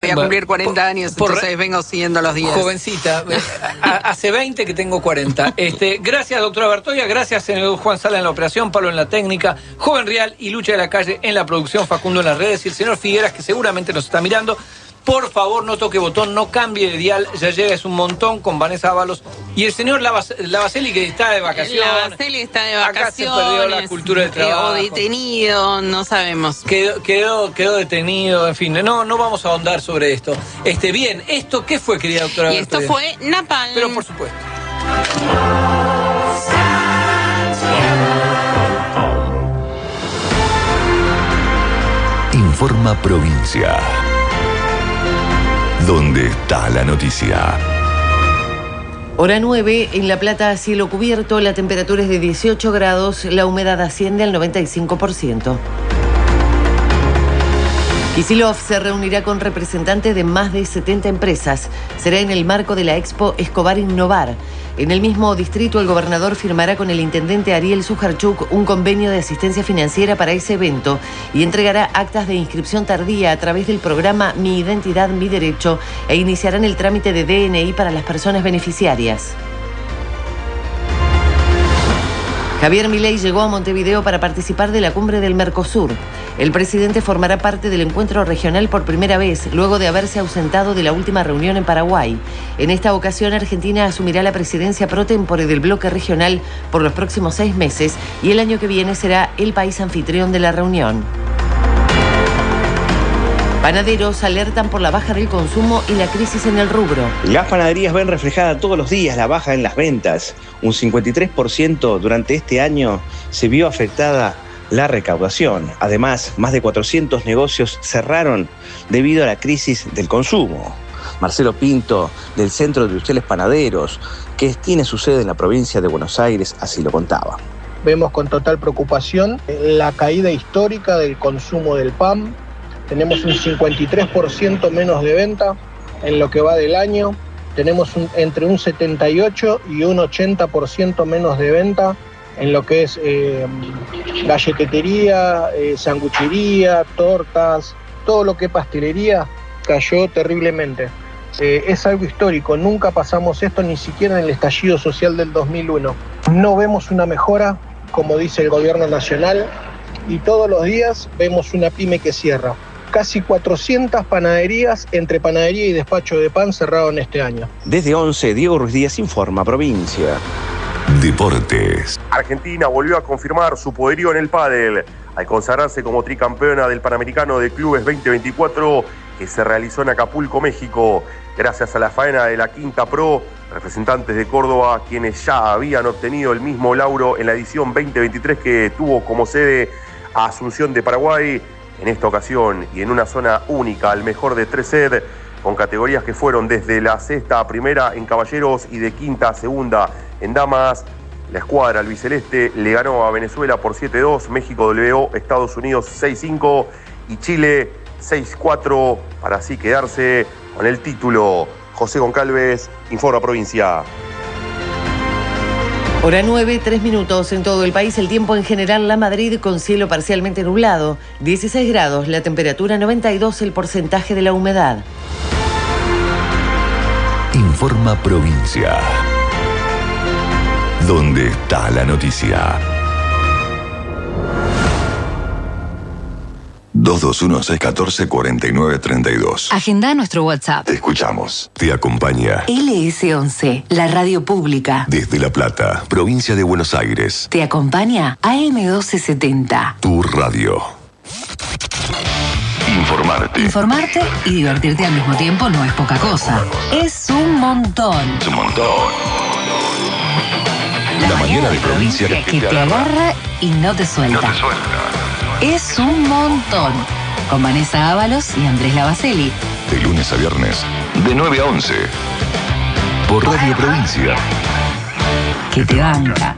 Voy a cumplir 40 años, entonces vengo siguiendo los días. Jovencita, hace 20 que tengo 40. Gracias, doctora Bertoya, gracias, señor Juan Sala en la operación, Pablo en la técnica, Joven Real y Lucha de la Calle en la producción, Facundo en las redes y el señor Figueras, que seguramente nos está mirando. Por favor, no toque botón, no cambie de dial, ya llega, es un montón con Vanessa Ábalos y el señor Lavazzelli, que está de vacaciones. Lavazzelli está de vacaciones. Acá se perdió la cultura del trabajo. O detenido, no sabemos. Quedó detenido, en fin, no vamos a ahondar sobre esto. Bien, ¿esto qué fue, querida doctora? Y esto fue Napalm. Pero por supuesto. Informa Provincia. ¿Dónde está la noticia? Hora 9, en La Plata, cielo cubierto, la temperatura es de 18 grados, la humedad asciende al 95%. Kicillof se reunirá con representantes de más de 70 empresas. Será en el marco de la Expo Escobar Innovar. En el mismo distrito, el gobernador firmará con el intendente Ariel Sujarchuk un convenio de asistencia financiera para ese evento y entregará actas de inscripción tardía a través del programa Mi Identidad, Mi Derecho e iniciarán el trámite de DNI para las personas beneficiarias. Javier Milei llegó a Montevideo para participar de la cumbre del Mercosur. El presidente formará parte del encuentro regional por primera vez, luego de haberse ausentado de la última reunión en Paraguay. En esta ocasión, Argentina asumirá la presidencia pro tempore del bloque regional por los próximos 6 meses y el año que viene será el país anfitrión de la reunión. Panaderos alertan por la baja del consumo y la crisis en el rubro. Las panaderías ven reflejada todos los días la baja en las ventas. Un 53% durante este año se vio afectada la recaudación. Además, más de 400 negocios cerraron debido a la crisis del consumo. Marcelo Pinto, del Centro de Industriales Panaderos, que tiene su sede en la provincia de Buenos Aires, así lo contaba. Vemos con total preocupación la caída histórica del consumo del pan. Tenemos un 53% menos de venta en lo que va del año. Tenemos entre un 78 y un 80% menos de venta en lo que es galletería, sanguchería, tortas, todo lo que es pastelería cayó terriblemente. Es algo histórico, nunca pasamos esto ni siquiera en el estallido social del 2001. No vemos una mejora, como dice el gobierno nacional, y todos los días vemos una pyme que cierra. Casi 400 panaderías entre panadería y despacho de pan cerraron este año. Desde 11, Diego Ruiz Díaz, Informa Provincia. Deportes. Argentina volvió a confirmar su poderío en el pádel al consagrarse como tricampeona del Panamericano de Clubes 2024 que se realizó en Acapulco, México, gracias a la faena de la Quinta Pro, representantes de Córdoba, quienes ya habían obtenido el mismo lauro en la edición 2023 que tuvo como sede a Asunción de Paraguay. En esta ocasión y en una zona única, al mejor de 3 sets, con categorías que fueron desde la sexta a primera en caballeros y de quinta a segunda en damas. La escuadra albiceleste le ganó a Venezuela por 7-2, México doblegó Estados Unidos 6-5 y Chile 6-4 para así quedarse con el título. José Goncalves, Informa Provincia. Hora 9, 3 minutos en todo el país. El tiempo en general, La Madrid con cielo parcialmente nublado, 16 grados, la temperatura 92, el porcentaje de la humedad. Informa Provincia. ¿Dónde está la noticia? 221-614-4932. Agenda nuestro WhatsApp. Te escuchamos. Te acompaña LS11, la radio pública. desde La Plata, provincia de Buenos Aires. Te acompaña AM1270. Tu radio. Informarte y divertirte al mismo tiempo no es poca cosa. Es un montón. Es un montón. La mañana de provincia que te agarra y no te suelta. Es un montón. Con Vanessa Ábalos y Andrés Lavazzelli. De lunes a viernes, de 9 a 11. Por Radio Provincia. Que te banca.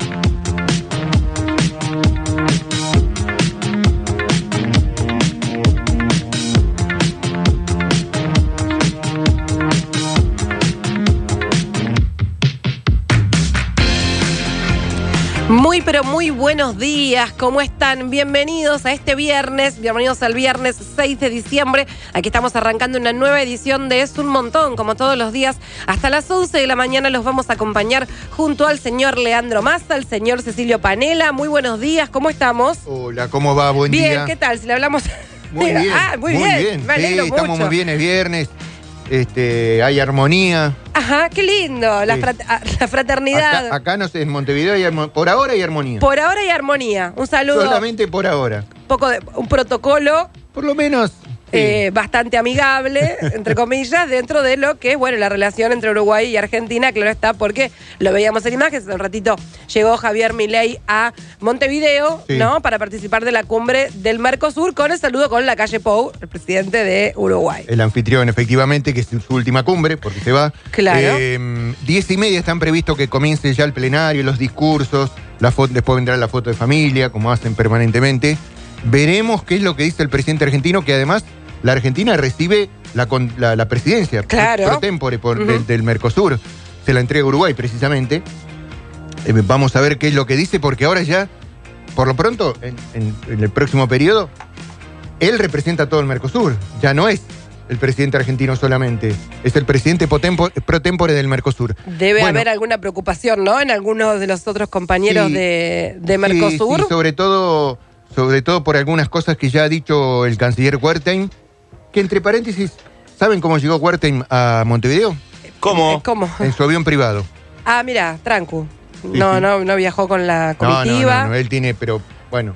Muy Muy, pero muy buenos días, ¿cómo están? Bienvenidos a este viernes, bienvenidos al viernes 6 de diciembre. Aquí estamos arrancando una nueva edición de Es un Montón, como todos los días. Hasta las 11 de la mañana los vamos a acompañar junto al señor Leandro Massa, al señor Cecilio Panela. Muy buenos días, ¿cómo estamos? Hola, ¿cómo va? Buen día. Bien, ¿qué tal? Si le hablamos... Muy bien. Muy bien. Me alegro mucho. Estamos muy bien, es viernes. Hay armonía. Ajá, qué lindo, la fraternidad. Acá no sé, en Montevideo por ahora hay armonía. Por ahora hay armonía. Un saludo. Solamente por ahora. Un protocolo. Por lo menos. Sí. Bastante amigable, entre comillas, dentro de lo que es, bueno, la relación entre Uruguay y Argentina, claro está, porque lo veíamos en imágenes. Hace un ratito llegó Javier Milei a Montevideo, sí, ¿no? Para participar de la cumbre del Mercosur, con el saludo con Lacalle Pou, el presidente de Uruguay. El anfitrión, efectivamente, que es su última cumbre, porque se va. Claro. 10:30 están previsto que comience ya el plenario, los discursos, después vendrá la foto de familia, como hacen permanentemente. Veremos qué es lo que dice el presidente argentino, que además la Argentina recibe la presidencia, claro, pro tempore del Mercosur. Se la entrega a Uruguay, precisamente. Vamos a ver qué es lo que dice, porque ahora ya, por lo pronto, en el próximo periodo, él representa a todo el Mercosur. Ya no es el presidente argentino solamente, es el presidente pro tempore del Mercosur. Debe haber alguna preocupación, ¿no?, en algunos de los otros compañeros, sí, de Mercosur. Sí, sobre todo por algunas cosas que ya ha dicho el canciller Wertheim, que entre paréntesis, ¿saben cómo llegó Wertheim a Montevideo? ¿Cómo? En su avión privado. Ah, mira, trancu. Sí, no viajó con la comitiva. No, él tiene, pero bueno.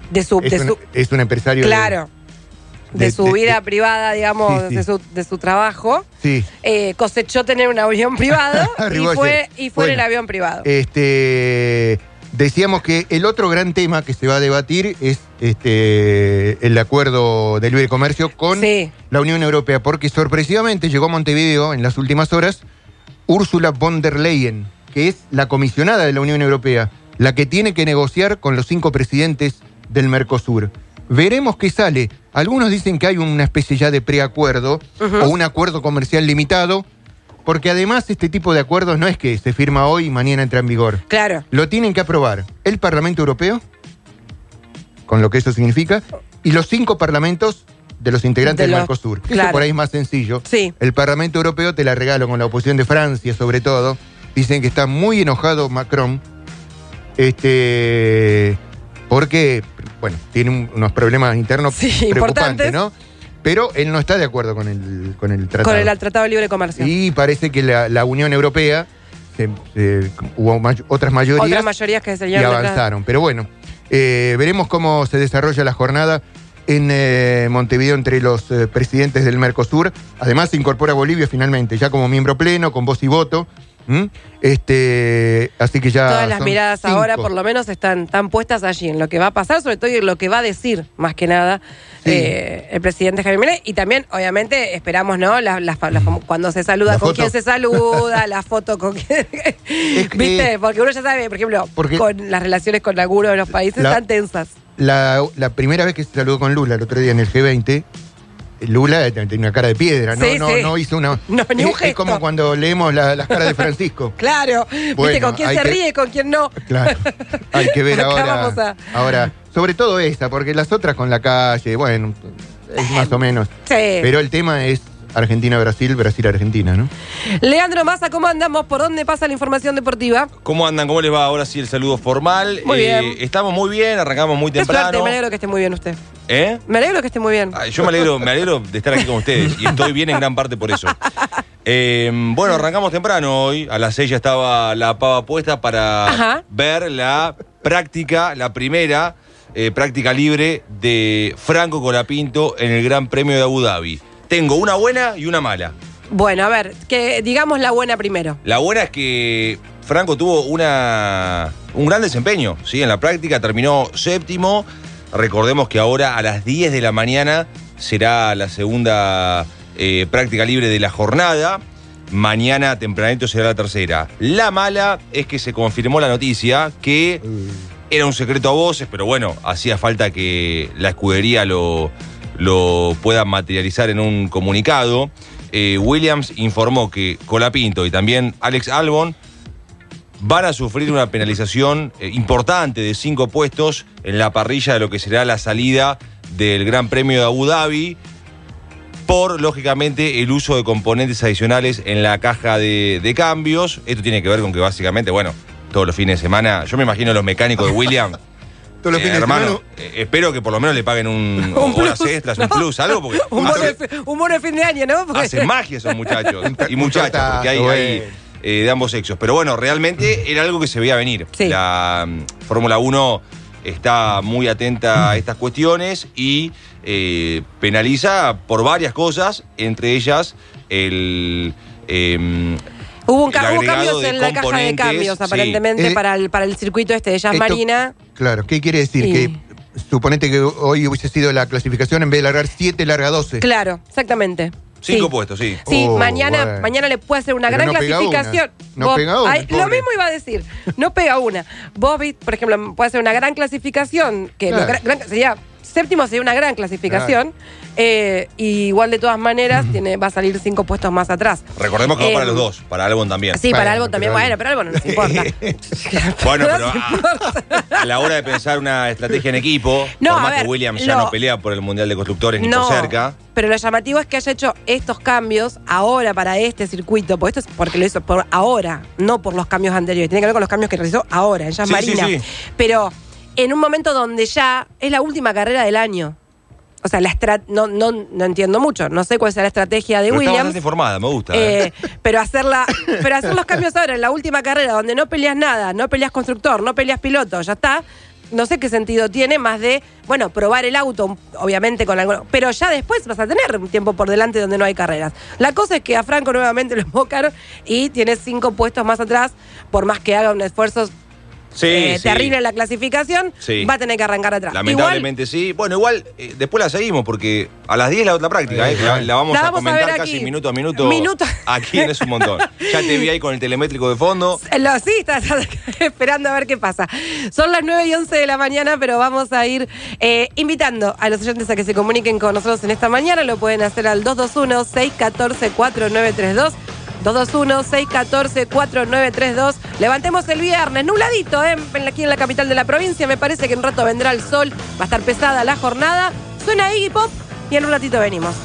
Es un empresario. Claro. De su vida privada, digamos, sí. de su trabajo. Sí. Cosechó tener un avión privado y fue en el avión privado. Decíamos que el otro gran tema que se va a debatir es el acuerdo de libre comercio con la Unión Europea, porque sorpresivamente llegó a Montevideo en las últimas horas Ursula von der Leyen, que es la comisionada de la Unión Europea, la que tiene que negociar con los 5 presidentes del Mercosur. Veremos qué sale. Algunos dicen que hay una especie ya de preacuerdo, o un acuerdo comercial limitado, porque además este tipo de acuerdos no es que se firma hoy y mañana entra en vigor. Claro. Lo tienen que aprobar el Parlamento Europeo, con lo que eso significa, y los 5 parlamentos de los integrantes del Mercosur. Claro. Eso por ahí es más sencillo. Sí. El Parlamento Europeo te la regalo con la oposición de Francia, sobre todo. Dicen que está muy enojado Macron, porque, bueno, tiene unos problemas internos preocupantes, ¿no? Pero él no está de acuerdo con el tratado. Con el Tratado de Libre Comercio. Y parece que la Unión Europea, hubo otras mayorías. Otras mayorías que se llevan y avanzaron. Pero bueno, veremos cómo se desarrolla la jornada en Montevideo entre los presidentes del Mercosur. Además se incorpora Bolivia finalmente, ya como miembro pleno, con voz y voto. Así que ya todas las miradas 5. ahora por lo menos están puestas allí en lo que va a pasar, sobre todo en lo que va a decir más que nada el presidente Javier Milei, y también obviamente esperamos, ¿no?, cuando se saluda, con quién se saluda, la foto con quién, ¿viste? Porque uno ya sabe, por ejemplo, con las relaciones con algunos de los países están tensas. La primera vez que se saludó con Lula el otro día en el G20, Lula tenía una cara de piedra, no hizo una... No, ni un gesto. Es como cuando leemos las caras de Francisco. Claro, bueno, viste, con quién se ríe, con quién no. Claro, hay que ver ahora, sobre todo esta, porque las otras con la calle, bueno, es más o menos. Sí. Pero el tema es Argentina-Brasil, Brasil-Argentina, ¿no? Leandro Massa, ¿cómo andamos? ¿Por dónde pasa la información deportiva? ¿Cómo andan? ¿Cómo les va? Ahora sí el saludo formal. Muy bien. Estamos muy bien, arrancamos muy temprano. Qué suerte, me alegro que esté muy bien usted. ¿Eh? Me alegro que esté muy bien. Yo me alegro de estar aquí con ustedes y estoy bien en gran parte por eso. Bueno, arrancamos temprano hoy. A las 6 ya estaba la pava puesta para ver la primera práctica libre de Franco Colapinto en el Gran Premio de Abu Dhabi. Tengo una buena y una mala. Bueno, a ver, que digamos la buena primero. La buena es que Franco tuvo un gran desempeño, ¿sí? En la práctica terminó 7º. Recordemos que ahora a las 10 de la mañana será la segunda práctica libre de la jornada. Mañana tempranito será la tercera. La mala es que se confirmó la noticia que era un secreto a voces, pero bueno, hacía falta que la escudería lo pueda materializar en un comunicado. Williams informó que Colapinto y también Alex Albon van a sufrir una penalización importante de 5 puestos en la parrilla de lo que será la salida del Gran Premio de Abu Dhabi por, lógicamente, el uso de componentes adicionales en la caja de cambios. Esto tiene que ver con que básicamente, bueno, todos los fines de semana, yo me imagino a los mecánicos de Williams. Todos los fines hermano, de semana. Espero que por lo menos le paguen horas extras, un plus, algo, porque un bono de fin de año, ¿no? Porque... Hacen magia esos muchachos y muchachas, porque hay de ambos sexos. Pero bueno, realmente era algo que se veía venir. Sí. La Fórmula 1 está muy atenta a estas cuestiones y penaliza por varias cosas, entre ellas Hubo cambios en la caja de cambios, aparentemente, sí. para el circuito de Jazz Marina. Claro, ¿qué quiere decir? Que suponete que hoy hubiese sido la clasificación, en vez de largar 7, larga 12. Claro, exactamente. 5 puestos, sí. Sí, mañana le puede hacer una gran clasificación. No pega una. Lo mismo iba a decir, no pega una. Vos, por ejemplo, puede hacer una gran clasificación, que sería... Séptimo sería una gran clasificación. Y igual, de todas maneras, va a salir 5 puestos más atrás. Recordemos que va para los dos, para Albon también. Sí, para Albon también. Bueno, pero Albon no nos importa. Bueno, pero a la hora de pensar una estrategia en equipo, por más que Williams ya no pelea por el Mundial de Constructores ni por cerca. Pero lo llamativo es que haya hecho estos cambios ahora para este circuito, porque esto es porque lo hizo por ahora, no por los cambios anteriores. Tiene que ver con los cambios que realizó ahora en Jazz Marina. Sí. Pero en un momento donde ya es la última carrera del año. O sea, no entiendo mucho. No sé cuál es la estrategia de Williams. Está bastante informada, me gusta. Pero hacer los cambios ahora en la última carrera, donde no peleas nada, no peleas constructor, no peleas piloto, ya está. No sé qué sentido tiene más de, bueno, probar el auto, obviamente con algo. Pero ya después vas a tener un tiempo por delante donde no hay carreras. La cosa es que a Franco nuevamente lo embocaron y tiene 5 puestos más atrás, por más que haga un esfuerzo terrible en la clasificación, va a tener que arrancar atrás. Lamentablemente sí. Bueno, igual después la seguimos porque a las 10 la otra práctica, la vamos a comentar casi minuto a minuto. Aquí en Es un Montón. Ya te vi ahí con el telemétrico de fondo. Sí, estás esperando a ver qué pasa. Son las 9:11 de la mañana, pero vamos a ir invitando a los oyentes a que se comuniquen con nosotros en esta mañana. Lo pueden hacer al 221-614-4932. 221-614-4932. Levantemos el viernes, nubladito, aquí en la capital de la provincia. Me parece que en un rato vendrá el sol. Va a estar pesada la jornada. Suena Iggy Pop y en un ratito venimos.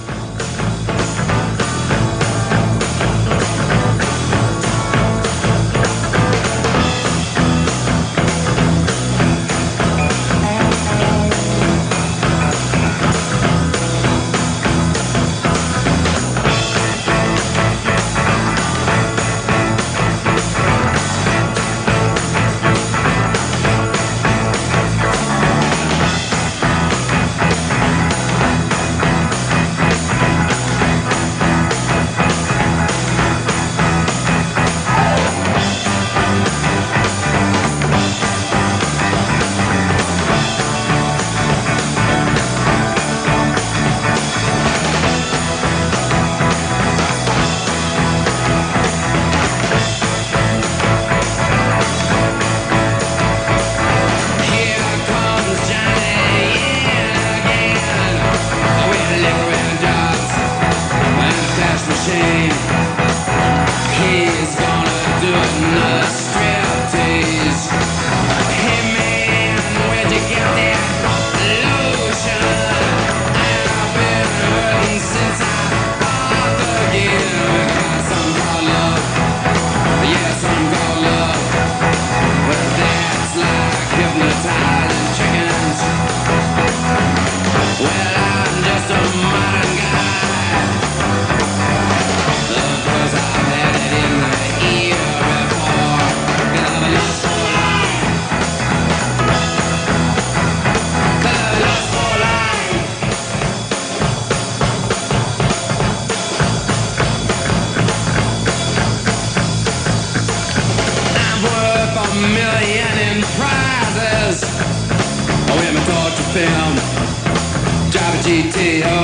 film, drive a GTO,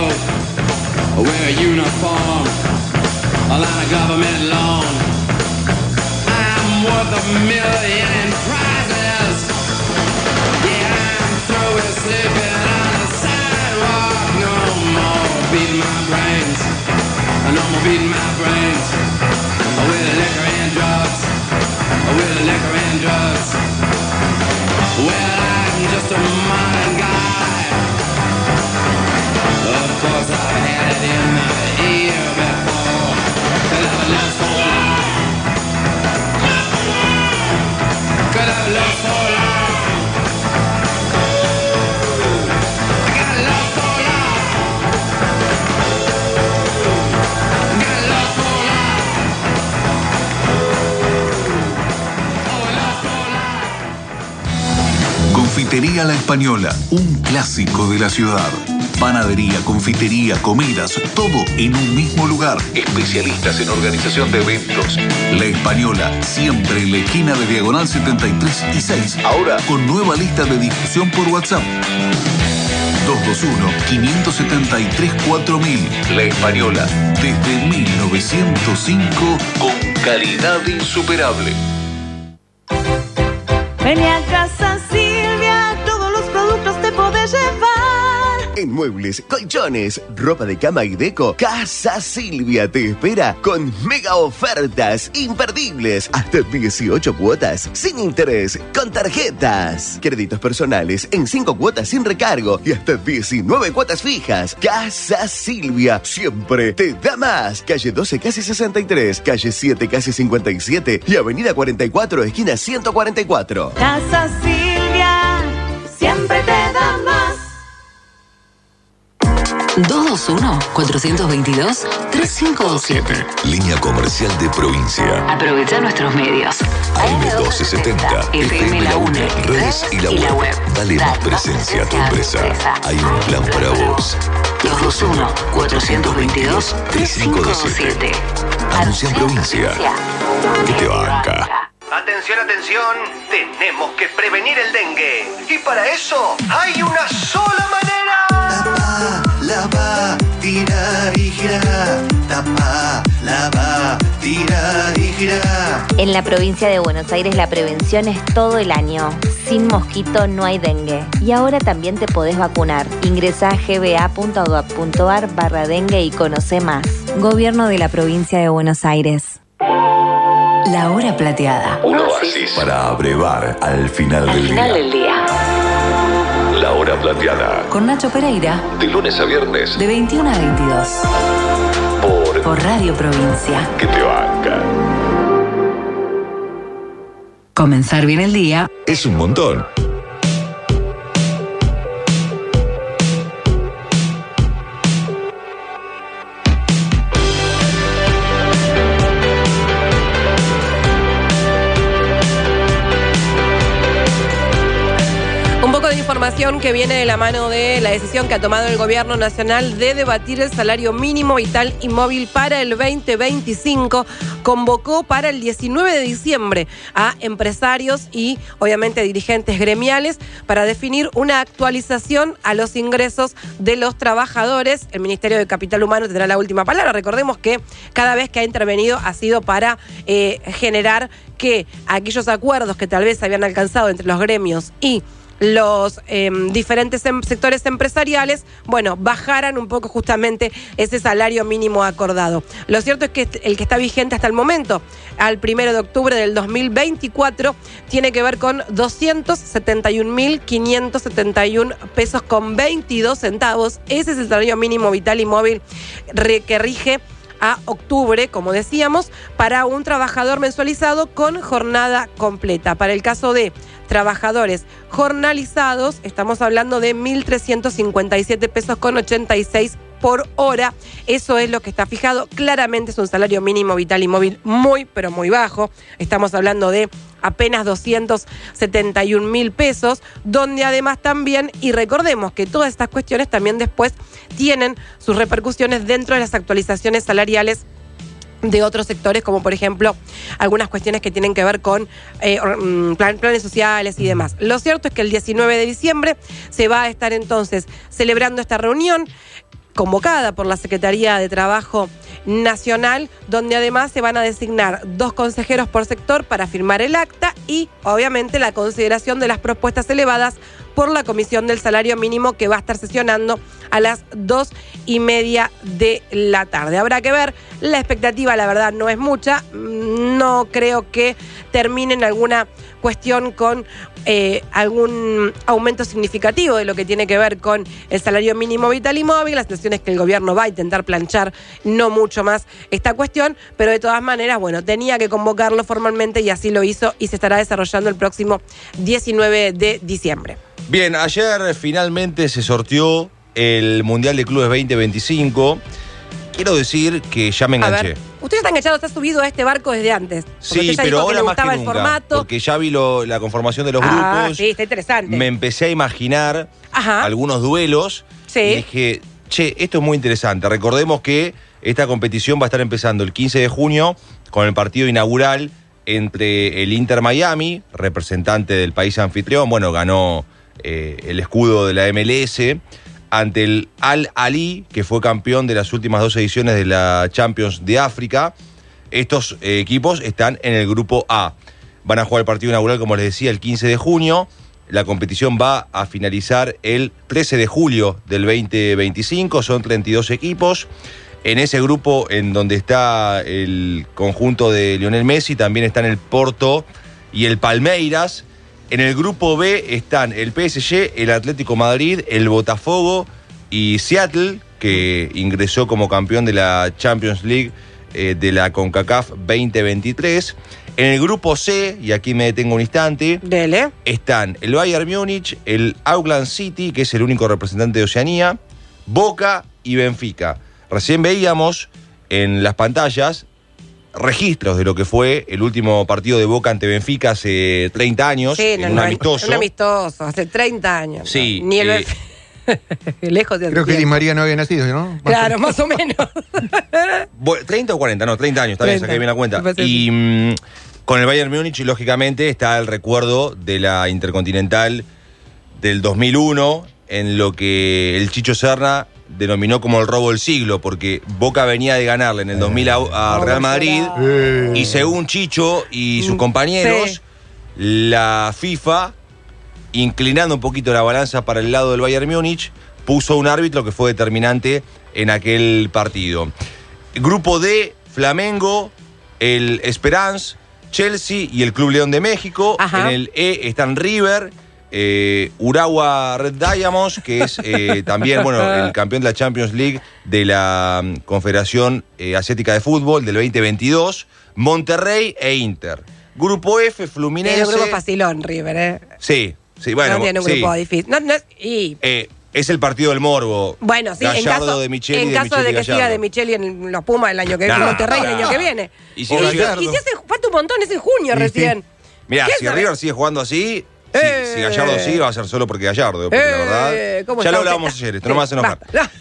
wear a uniform, a line of government loan. I'm worth $1 million in prizes. Yeah, I'm through with sleeping on the sidewalk. No more beating my brains. No more beating my brains with liquor and drugs. With liquor and drugs. Well, I'm just a modern guy. Of course, I've had it in my ear before. Could have lost for life. Could have lost for life. I got lost for life. I got lost for life. Oh, lost for life. Confitería La Española, un clásico de la ciudad. Panadería, confitería, comidas, todo en un mismo lugar. Especialistas en organización de eventos. La Española, siempre en la esquina de Diagonal 73 y 6. Ahora con nueva lista de difusión por WhatsApp. 221-573-4000. La Española, desde 1905, con calidad insuperable. Ven a Casa Silvia, todos los productos te podés llevar. En muebles, colchones, ropa de cama y deco, Casa Silvia te espera con mega ofertas imperdibles. Hasta 18 cuotas sin interés, con tarjetas. Créditos personales en 5 cuotas sin recargo y hasta 19 cuotas fijas. Casa Silvia, siempre te da más. Calle 12, casi 63, calle 7, casi 57 y avenida 44, esquina 144. Casa Silvia, siempre te da más. 221-422-3527. Línea comercial de provincia. Aprovecha nuestros medios. AM1270, FM La Una, redes y la web. Dale más presencia a tu empresa. Hay un plan para vos. 221-422-3527. Anuncia en provincia. Que te banca. Atención, atención, tenemos que prevenir el dengue. Y para eso hay una sola manera. Tapa, lava, tira y gira. Tapa, lava, tira y gira. En la provincia de Buenos Aires la prevención es todo el año. Sin mosquito no hay dengue. Y ahora también te podés vacunar. Ingresá a gba.gov.ar/dengue y conoce más. Gobierno de la provincia de Buenos Aires. La hora plateada. Un oasis para abrevar al final del día. La hora plateada. Con Nacho Pereira. De lunes a viernes. De 21 a 22. Por Radio Provincia. Que te banca. Comenzar bien el día. Es un montón. Información que viene de la mano de la decisión que ha tomado el gobierno nacional de debatir el salario mínimo vital y móvil para el 2025. Convocó para el 19 de diciembre a empresarios y obviamente dirigentes gremiales para definir una actualización a los ingresos de los trabajadores. El Ministerio de Capital Humano tendrá la última palabra. Recordemos que cada vez que ha intervenido ha sido para generar que aquellos acuerdos que tal vez habían alcanzado entre los gremios y los diferentes sectores empresariales, bueno, bajaran un poco justamente ese salario mínimo acordado. Lo cierto es que el que está vigente hasta el momento, al 1 de octubre del 2024, tiene que ver con 271.571 pesos con 22 centavos. Ese es el salario mínimo vital y móvil que rige a octubre, como decíamos, para un trabajador mensualizado con jornada completa. Para el caso de trabajadores jornalizados, estamos hablando de 1.357 pesos con 86 por hora. Eso es lo que está fijado. Claramente es un salario mínimo vital y móvil muy, pero muy bajo. Estamos hablando de apenas 271.000 pesos, donde además también, y recordemos que todas estas cuestiones también después tienen sus repercusiones dentro de las actualizaciones salariales de otros sectores, como por ejemplo algunas cuestiones que tienen que ver con planes sociales y demás. Lo cierto es que el 19 de diciembre se va a estar entonces celebrando esta reunión convocada por la Secretaría de Trabajo Nacional, donde además se van a designar 2 consejeros por sector para firmar el acta y obviamente la consideración de las propuestas elevadas por la Comisión del Salario Mínimo, que va a estar sesionando a las 2:30 de la tarde. Habrá que ver, la expectativa la verdad no es mucha, no creo que termine en alguna cuestión con algún aumento significativo de lo que tiene que ver con el salario mínimo vital y móvil. La situación es que el gobierno va a intentar planchar no mucho más esta cuestión, pero de todas maneras, bueno, tenía que convocarlo formalmente y así lo hizo y se estará desarrollando el próximo 19 de diciembre. Bien, ayer finalmente se sorteó el Mundial de Clubes 2025. Quiero decir que ya me enganché. A ver, usted está enganchado, está subido a este barco desde antes. Sí, pero ahora más que nunca, el formato. Porque ya vi la conformación de los grupos. Sí, está interesante. Me empecé a imaginar algunos duelos. Sí. Y dije, che, esto es muy interesante. Recordemos que esta competición va a estar empezando el 15 de junio con el partido inaugural entre el Inter Miami, representante del país anfitrión, bueno, ganó el escudo de la MLS, ante el Al-Ahly, que fue campeón de las últimas 2 ediciones de la Champions de África. Estos equipos están en el grupo A. Van a jugar el partido inaugural, como les decía, el 15 de junio. La competición va a finalizar el 13 de julio del 2025. Son 32 equipos. En ese grupo, en donde está el conjunto de Lionel Messi, también están el Porto y el Palmeiras. En el grupo B están el PSG, el Atlético Madrid, el Botafogo y Seattle, que ingresó como campeón de la Champions League de la CONCACAF 2023. En el grupo C, y aquí me detengo un instante, están el Bayern Múnich, el Auckland City, que es el único representante de Oceanía, Boca y Benfica. Recién veíamos en las pantallas registros de lo que fue el último partido de Boca ante Benfica hace 30 años, en un amistoso. Un amistoso, hace 30 años. Sí. ¿no? Ni el Benfica. Lejos de Creo que Di María no había nacido, ¿no? Claro, más o menos. 30 o 40, no, 30 años, está bien, saqué bien la cuenta. Y con el Bayern Múnich, lógicamente, está el recuerdo de la Intercontinental del 2001, en lo que el Chicho Serna denominó como el robo del siglo, porque Boca venía de ganarle en el 2000 a Real Madrid, y según Chicho y sus compañeros, la FIFA, inclinando un poquito la balanza para el lado del Bayern Múnich, puso un árbitro que fue determinante en aquel partido. Grupo D, Flamengo, el Esperance, Chelsea y el Club León de México. En el E están River, Urawa Red Diamonds, que es también el campeón de la Champions League de la Confederación Asiática de Fútbol del 2022, Monterrey e Inter. Grupo F, Fluminense. Es un grupo facilón, River, Sí, bueno. No tiene un grupo difícil. Es el partido del morbo. Bueno, sí, Gallardo de Micheli, en caso de que siga de Micheli en los Pumas el año que viene, Monterrey el año que viene. Y si falta un montón, es en junio recién. Mirá, si River sigue jugando así, si Gallardo sigue, va a ser solo porque Gallardo. Porque la verdad, ya lo hablábamos ayer, esto no me hace enojar.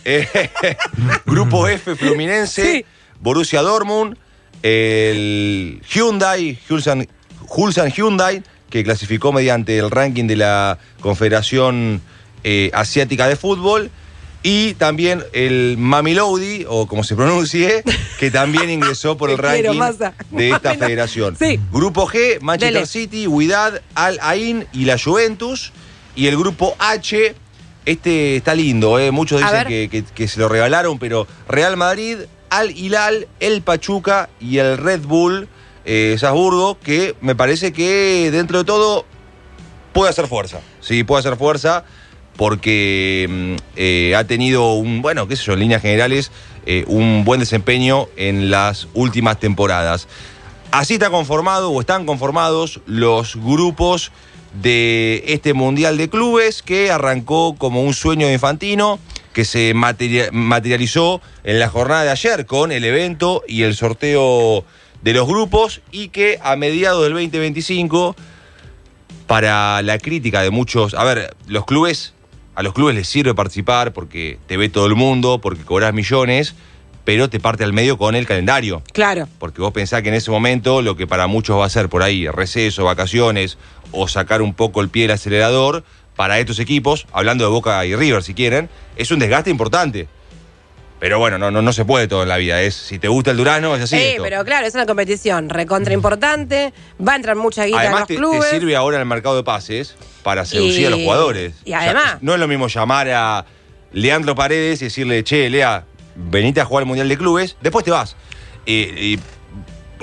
Grupo F, Fluminense, Borussia Dortmund, el Hyundai, Ulsan Hyundai, que clasificó mediante el ranking de la Confederación Asiática de Fútbol, y también el Mamelodi, o como se pronuncie, que también ingresó por el ranking de esta federación. Grupo G, Manchester City, Wydad, Al-Ain y la Juventus. Y el grupo H, este está lindo, muchos dicen que se lo regalaron, pero Real Madrid, Al-Hilal, el Pachuca y el Red Bull Salzburgo, que me parece que dentro de todo puede hacer fuerza. Sí, puede hacer fuerza, porque ha tenido en líneas generales, un buen desempeño en las últimas temporadas. Así están conformados los grupos de este Mundial de Clubes, que arrancó como un sueño de Infantino, que se materializó en la jornada de ayer con el evento y el sorteo de los grupos, y que a mediados del 2025, para la crítica de muchos, a los clubes les sirve participar porque te ve todo el mundo, porque cobras millones, pero te parte al medio con el calendario. Claro. Porque vos pensás que en ese momento lo que para muchos va a ser por ahí receso, vacaciones, o sacar un poco el pie del acelerador, para estos equipos, hablando de Boca y River si quieren, es un desgaste importante. Pero bueno, no se puede todo en la vida. Si te gusta el Durazno, es así. Pero claro, es una competición recontra importante. Va a entrar mucha guita además, en los clubes. Te sirve ahora en el mercado de pases para seducir a los jugadores. Y además, no es lo mismo llamar a Leandro Paredes y decirle, che, Lea, venite a jugar al Mundial de Clubes, después te vas.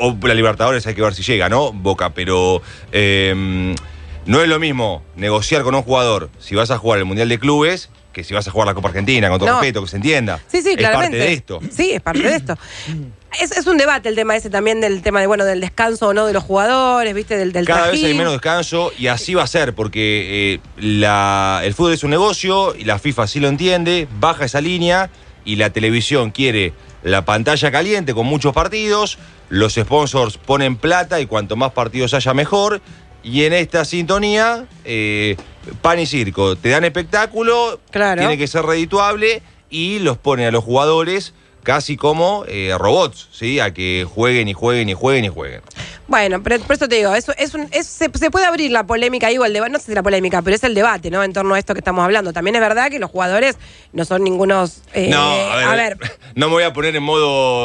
o la Libertadores hay que ver si llega, ¿no? Boca, pero no es lo mismo negociar con un jugador si vas a jugar el Mundial de Clubes que si vas a jugar la Copa Argentina, con todo respeto, que se entienda. Sí, claramente. Es parte de esto. Sí, es parte de esto. Es un debate el tema ese también, del tema del descanso o no de los jugadores, ¿viste? Del Cada trajín. vez hay menos descanso y así va a ser, porque el fútbol es un negocio y la FIFA sí lo entiende, baja esa línea y la televisión quiere la pantalla caliente con muchos partidos, los sponsors ponen plata y cuanto más partidos haya mejor, y en esta sintonía, pan y circo, te dan espectáculo, tiene que ser redituable y los ponen a los jugadores casi como robots, ¿sí? A que jueguen y jueguen y jueguen y jueguen. Bueno, pero por eso te digo, se puede abrir la polémica ahí o el debate, no sé si la polémica, pero es el debate, ¿no? En torno a esto que estamos hablando. También es verdad que los jugadores no son ningunos... a ver, no me voy a poner en modo...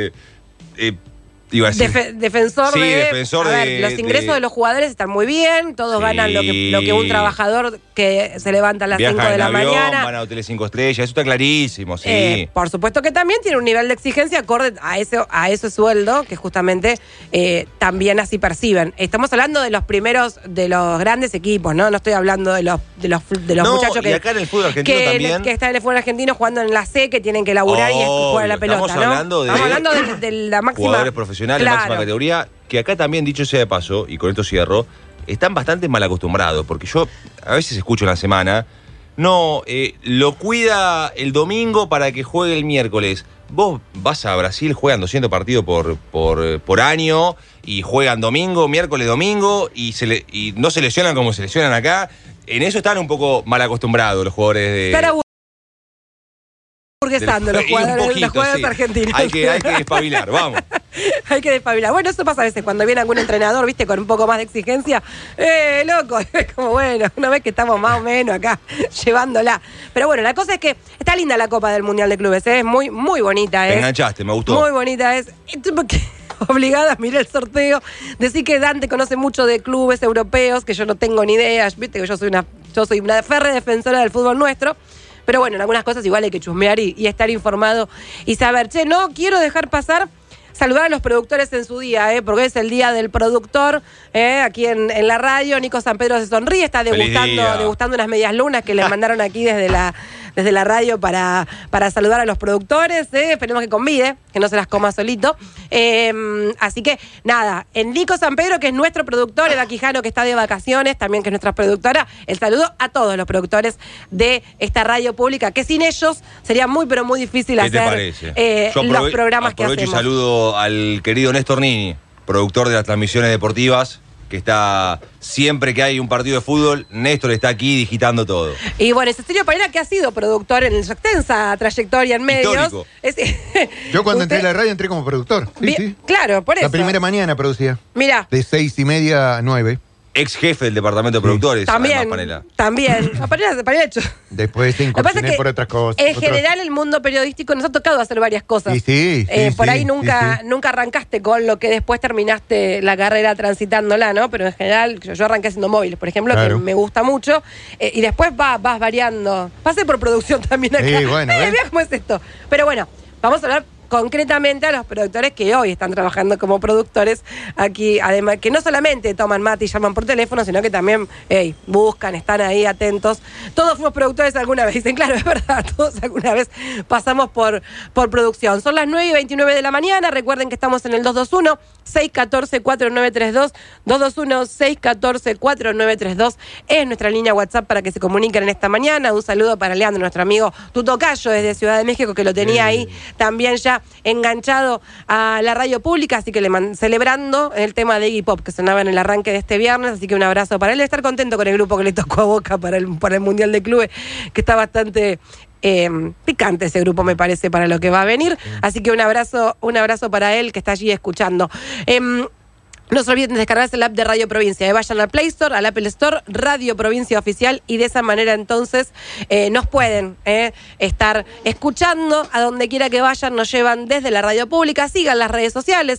iba a decir. Defensor de... los ingresos de los jugadores están muy bien, todos ganan lo que un trabajador que se levanta a las 5 de la mañana. Van a hoteles 5 estrellas, eso está clarísimo, sí. Por supuesto que también tiene un nivel de exigencia acorde a ese sueldo que justamente también así perciben. Estamos hablando de los primeros, de los grandes equipos, ¿no? No estoy hablando de los muchachos y acá en el fútbol argentino también. Que están en el fútbol argentino jugando en la C, que tienen que laburar y jugar a la pelota, estamos hablando de la máxima... Jugadores profesionales, máxima categoría, que acá también, dicho sea de paso, y con esto cierro, están bastante mal acostumbrados, porque yo a veces escucho en la semana, lo cuida el domingo para que juegue el miércoles. Vos vas a Brasil, juegan 200 partidos por año, y juegan domingo, miércoles, domingo, y no se lesionan como se lesionan acá. En eso están un poco mal acostumbrados los jugadores de... burguesando los jugadores argentinos. Hay que despabilar, vamos. Hay que despabilar. Bueno, eso pasa a veces cuando viene algún entrenador, viste, con un poco más de exigencia. Loco, es como, bueno, una vez que estamos más o menos acá llevándola. Pero bueno, la cosa es que está linda la Copa del Mundial de Clubes, es muy, muy bonita. Te enganchaste, me gustó. Muy bonita es. Obligada a mirar el sorteo, decir que Dante conoce mucho de clubes europeos, que yo no tengo ni idea, viste que yo soy una férrea defensora del fútbol nuestro. Pero bueno, en algunas cosas igual hay que chusmear y estar informado y saber. No quiero dejar pasar saludar a los productores en su día, porque es el día del productor, aquí en la radio. Nico San Pedro se sonríe, está degustando unas medias lunas que les mandaron aquí desde la radio para saludar a los productores. Esperemos que convide, que no se las coma solito. Así que, nada, en Nico San Pedro, que es nuestro productor, Eva Quijano, que está de vacaciones, también que es nuestra productora, el saludo a todos los productores de esta radio pública, que sin ellos sería muy, pero muy difícil hacer los programas que hacemos. Aprovecho y saludo al querido Néstor Nini, productor de las transmisiones deportivas, que está siempre que hay un partido de fútbol, Néstor está aquí digitando todo. Y bueno, Cecilio Pereira, que ha sido productor en su extensa trayectoria en medios. Yo cuando entré a la radio entré como productor. Sí. Claro, por eso. La primera mañana producía. Mirá. De 6:30 a 9. Ex jefe del departamento de productores. También. Panela hecho. Después se incursioné por otras cosas. En general, el mundo periodístico nos ha tocado hacer varias cosas. Por ahí nunca arrancaste con lo que después terminaste la carrera transitándola, ¿no? Pero en general, yo arranqué haciendo móviles, por ejemplo, que me gusta mucho. Y después vas variando. Pasé por producción también acá. Mira cómo es esto. Pero bueno, vamos a hablar concretamente a los productores que hoy están trabajando como productores aquí, además que no solamente toman mate y llaman por teléfono, sino que también buscan, están ahí atentos. Todos fuimos productores alguna vez, dicen, claro, es verdad, todos alguna vez pasamos por producción. Son las 9:29 de la mañana, recuerden que estamos en el 221-614-4932, 221-614-4932 es nuestra línea WhatsApp para que se comuniquen en esta mañana. Un saludo para Leandro, nuestro amigo Tutocayo desde Ciudad de México, que lo tenía ahí también ya enganchado a la radio pública, así que celebrando el tema de Iggy Pop que sonaba en el arranque de este viernes, así que un abrazo para él, estar contento con el grupo que le tocó a Boca para el Mundial de Clubes, que está bastante picante ese grupo, me parece, para lo que va a venir, así que un abrazo para él que está allí escuchando. No se olviden de descargarse el app de Radio Provincia. Vayan al Play Store, al Apple Store, Radio Provincia Oficial, y de esa manera entonces nos pueden estar escuchando a donde quiera que vayan. Nos llevan desde la radio pública. Sigan las redes sociales,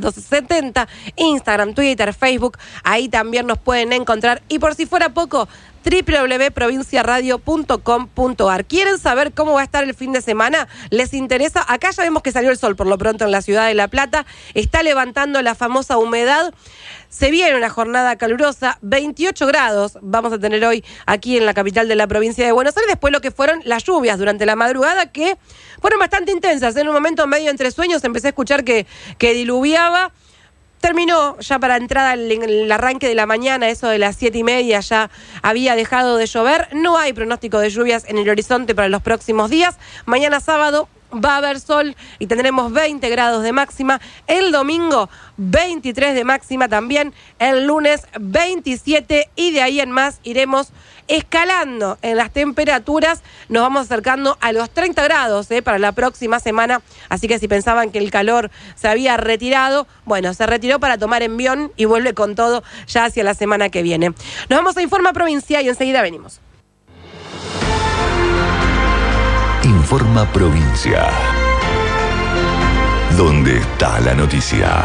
@provincia1270, Instagram, Twitter, Facebook. Ahí también nos pueden encontrar. Y por si fuera poco, www.provinciaradio.com.ar. ¿Quieren saber cómo va a estar el fin de semana? ¿Les interesa? Acá ya vemos que salió el sol por lo pronto en la ciudad de La Plata. Está levantando la famosa humedad. Se viene una jornada calurosa, 28 grados vamos a tener hoy aquí en la capital de la provincia de Buenos Aires, después lo que fueron las lluvias durante la madrugada, que fueron bastante intensas. En un momento medio entre sueños empecé a escuchar que diluviaba. Terminó ya para entrada el arranque de la mañana, eso de las 7:30 ya había dejado de llover. No hay pronóstico de lluvias en el horizonte para los próximos días. Mañana sábado va a haber sol y tendremos 20 grados de máxima. El domingo 23 de máxima también. El lunes 27 y de ahí en más iremos escalando en las temperaturas. Nos vamos acercando a los 30 grados para la próxima semana. Así que si pensaban que el calor se había retirado, bueno, se retiró para tomar envión y vuelve con todo ya hacia la semana que viene. Nos vamos a Informa Provincia y enseguida venimos. Informa Provincia. ¿Dónde está la noticia?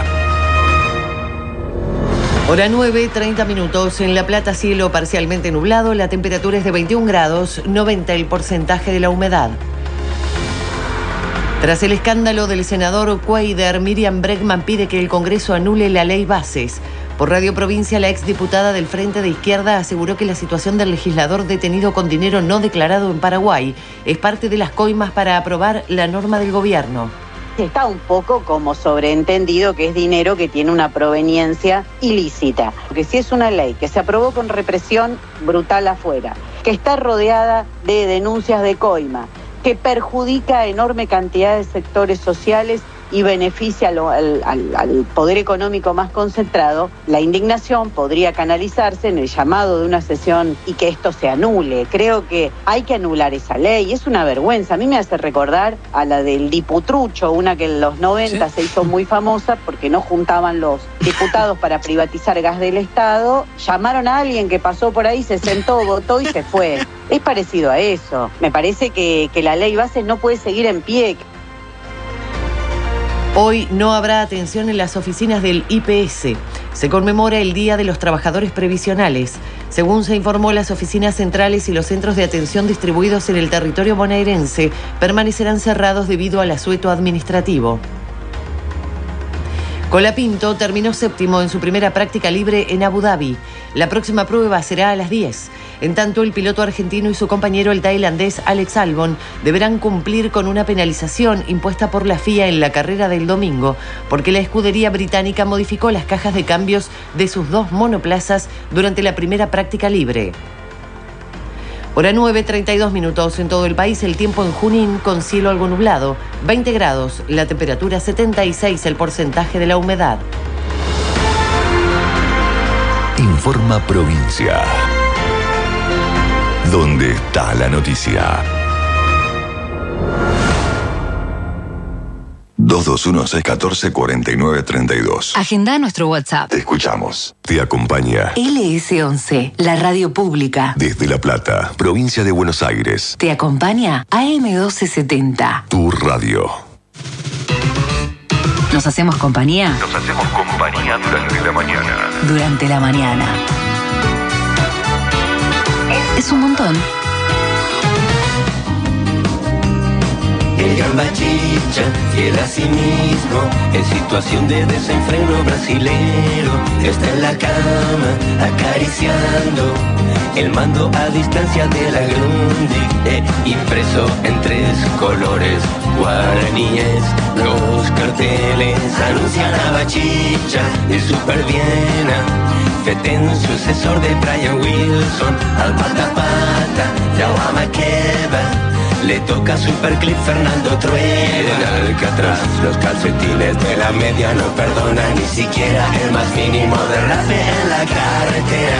Hora 9, 30 minutos. En La Plata, cielo parcialmente nublado. La temperatura es de 21 grados, 90 el porcentaje de la humedad. Tras el escándalo del senador Cuader, Miriam Bregman pide que el Congreso anule la ley Bases. Por Radio Provincia, la exdiputada del Frente de Izquierda aseguró que la situación del legislador detenido con dinero no declarado en Paraguay es parte de las coimas para aprobar la norma del gobierno. Está un poco como sobreentendido que es dinero que tiene una proveniencia ilícita. Porque si es una ley que se aprobó con represión brutal afuera, que está rodeada de denuncias de coima, que perjudica a enorme cantidad de sectores sociales y beneficia al poder económico más concentrado, la indignación podría canalizarse en el llamado de una sesión y que esto se anule. Creo que hay que anular esa ley, es una vergüenza. A mí me hace recordar a la del Diputrucho, una que en los 90 se hizo muy famosa porque no juntaban los diputados para privatizar gas del Estado, llamaron a alguien que pasó por ahí, se sentó, votó y se fue. Es parecido a eso. Me parece que la ley Bases no puede seguir en pie. Hoy no habrá atención en las oficinas del IPS. Se conmemora el Día de los Trabajadores Previsionales. Según se informó, las oficinas centrales y los centros de atención distribuidos en el territorio bonaerense permanecerán cerrados debido al asueto administrativo. Colapinto terminó séptimo en su primera práctica libre en Abu Dhabi. La próxima prueba será a las 10. En tanto, el piloto argentino y su compañero, el tailandés Alex Albon, deberán cumplir con una penalización impuesta por la FIA en la carrera del domingo, porque la escudería británica modificó las cajas de cambios de sus dos monoplazas durante la primera práctica libre. Hora 9, 32 minutos. En todo el país, el tiempo en Junín con cielo algo nublado, 20 grados, la temperatura 76, el porcentaje de la humedad. Informa Provincia. ¿Dónde está la noticia? 221-614-4932. Agenda nuestro WhatsApp. Te escuchamos. Te acompaña LS11, la radio pública. desde La Plata, provincia de Buenos Aires. Te acompaña AM1270. Tu radio. Nos hacemos compañía. Nos hacemos compañía durante la mañana. Durante la mañana. Es un montón. El gambachicha, fiel a sí mismo, en situación de desenfreno brasilero, está en la cama acariciando el mando a distancia de la Grundig, impreso en 3 colores guaraníes. Los carteles anuncian a Bachicha y Superviena, Feten, sucesor de Brian Wilson, al pata pata, Yao Makeba. Le toca Superclip Fernando Trueba. En Alcatraz, los calcetines de la media no perdonan ni siquiera el más mínimo derrape en la carretera.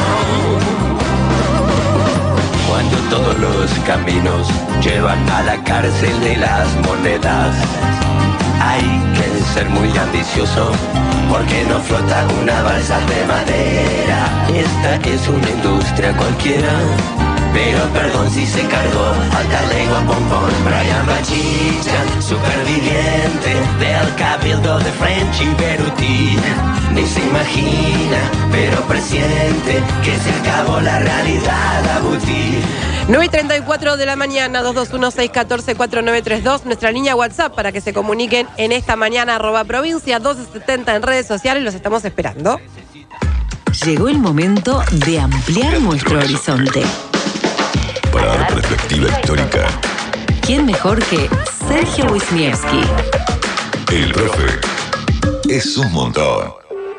Cuando todos los caminos llevan a la cárcel de las monedas, hay que ser muy ambicioso porque no flota una balsa de madera. Esta es una industria cualquiera pero perdón si se cargó alta lengua pompón. Brian Bachicha, superviviente del cabildo de Frenchy Beruti. Ni se imagina, pero presiente que se acabó la realidad abuti. 9:34 de la mañana, 221-614-4932, nuestra línea WhatsApp para que se comuniquen en esta mañana, @provincia, 1270 en redes sociales, los estamos esperando. Llegó el momento de ampliar nuestro horizonte. Para dar perspectiva histórica, ¿Quién mejor que Sergio Wisniewski? el profe es un montón.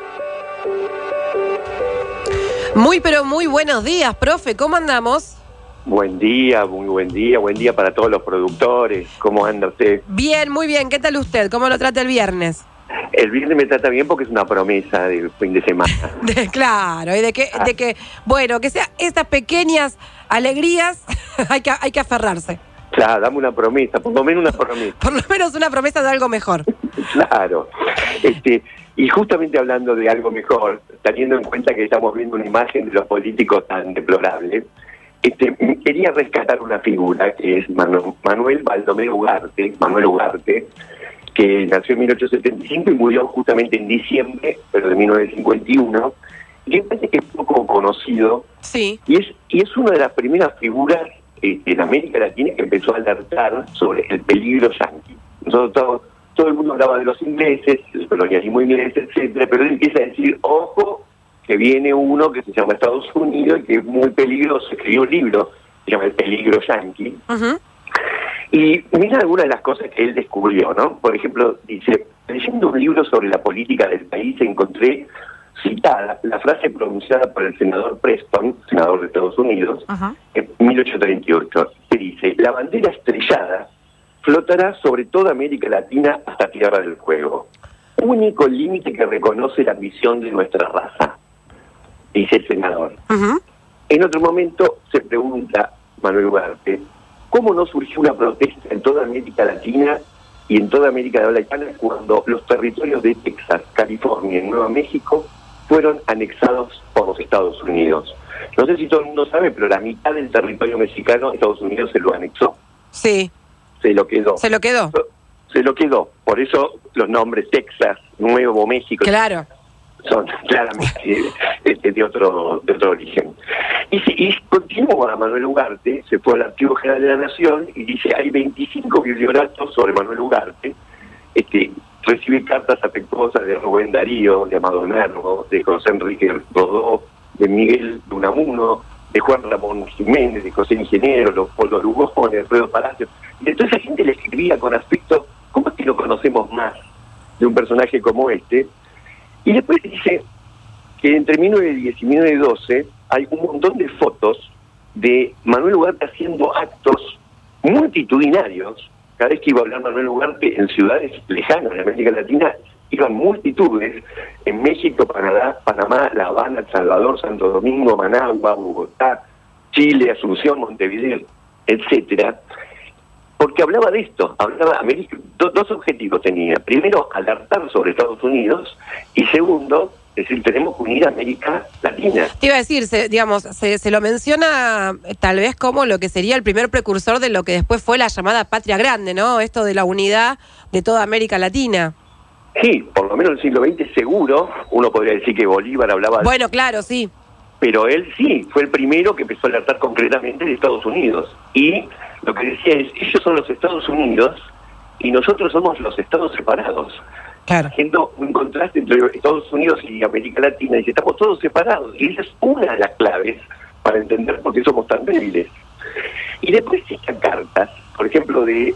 Muy pero muy buenos días, profe, ¿cómo andamos? Buen día, muy buen día para todos los productores. ¿Cómo anda usted? Bien, muy bien, ¿qué tal usted? ¿Cómo lo trata el viernes? El viernes me trata bien porque es una promesa del fin de semana. Claro, y de que, bueno, que sea estas pequeñas alegrías, hay que aferrarse. Claro, dame una promesa, por lo menos una promesa. Por lo menos una promesa de algo mejor. Claro. Y justamente hablando de algo mejor, teniendo en cuenta que estamos viendo una imagen de los políticos tan deplorables, quería rescatar una figura que es Manuel Baldomero Ugarte, que nació en 1875 y murió justamente en diciembre, pero de 1951, y me parece que es poco conocido. Sí. Y es una de las primeras figuras en América Latina que empezó a alertar sobre el peligro yanqui. Nosotros todo el mundo hablaba de los ingleses, el colonialismo inglés, etcétera, pero él empieza a decir, ojo, que viene uno que se llama Estados Unidos y que es muy peligroso. Escribió un libro, se llama El peligro yanqui. Uh-huh. Y mira algunas de las cosas que él descubrió, ¿no? Por ejemplo, dice, leyendo un libro sobre la política del país encontré citada la frase pronunciada por el senador Preston, senador de Estados Unidos, uh-huh, en 1838, que dice, la bandera estrellada flotará sobre toda América Latina hasta Tierra del Fuego. Único límite que reconoce la misión de nuestra raza, dice el senador. uh-huh. En otro momento se pregunta Manuel Ugarte, ¿cómo no surgió una protesta en toda América Latina y en toda América de habla hispana cuando los territorios de Texas, California y Nueva México fueron anexados por los Estados Unidos? No sé si todo el mundo sabe, pero la mitad del territorio mexicano Estados Unidos se lo anexó. Sí. Se lo quedó. ¿Se lo quedó? Se lo quedó. Por eso los nombres Texas, Nuevo México... Claro. Son claramente de otro origen. Y continúa Manuel Ugarte, se fue al Archivo General de la Nación y dice, hay 25 bibliografías sobre Manuel Ugarte, recibe cartas afectuosas de Rubén Darío, de Amado Nervo, de José Enrique Rodó, de Miguel de Unamuno, de Juan Ramón Jiménez, de José Ingeniero, Leopoldo Lugones, de Alfredo Palacio. Y entonces la gente le escribía con aspecto, ¿cómo es que no conocemos más de un personaje como este? Y después dice que entre 1910 y 1912 hay un montón de fotos de Manuel Ugarte haciendo actos multitudinarios. Cada vez que iba a hablar Manuel Ugarte en ciudades lejanas de América Latina, iban multitudes en México, Panamá, La Habana, El Salvador, Santo Domingo, Managua, Bogotá, Chile, Asunción, Montevideo, etcétera. Porque hablaba de esto, América, dos objetivos tenía. Primero, alertar sobre Estados Unidos, y segundo, es decir, tenemos que unir a América Latina. Te iba a decir, se lo menciona tal vez como lo que sería el primer precursor de lo que después fue la llamada Patria Grande, ¿no? Esto de la unidad de toda América Latina. Sí, por lo menos en el siglo XX seguro, uno podría decir que Bolívar hablaba... Bueno, claro, sí. Pero él sí, fue el primero que empezó a alertar concretamente de Estados Unidos. Y lo que decía es, ellos son los Estados Unidos y nosotros somos los estados separados. Claro. Haciendo un contraste entre Estados Unidos y América Latina, y estamos todos separados. Y esa es una de las claves para entender por qué somos tan débiles. Y después están cartas, por ejemplo, de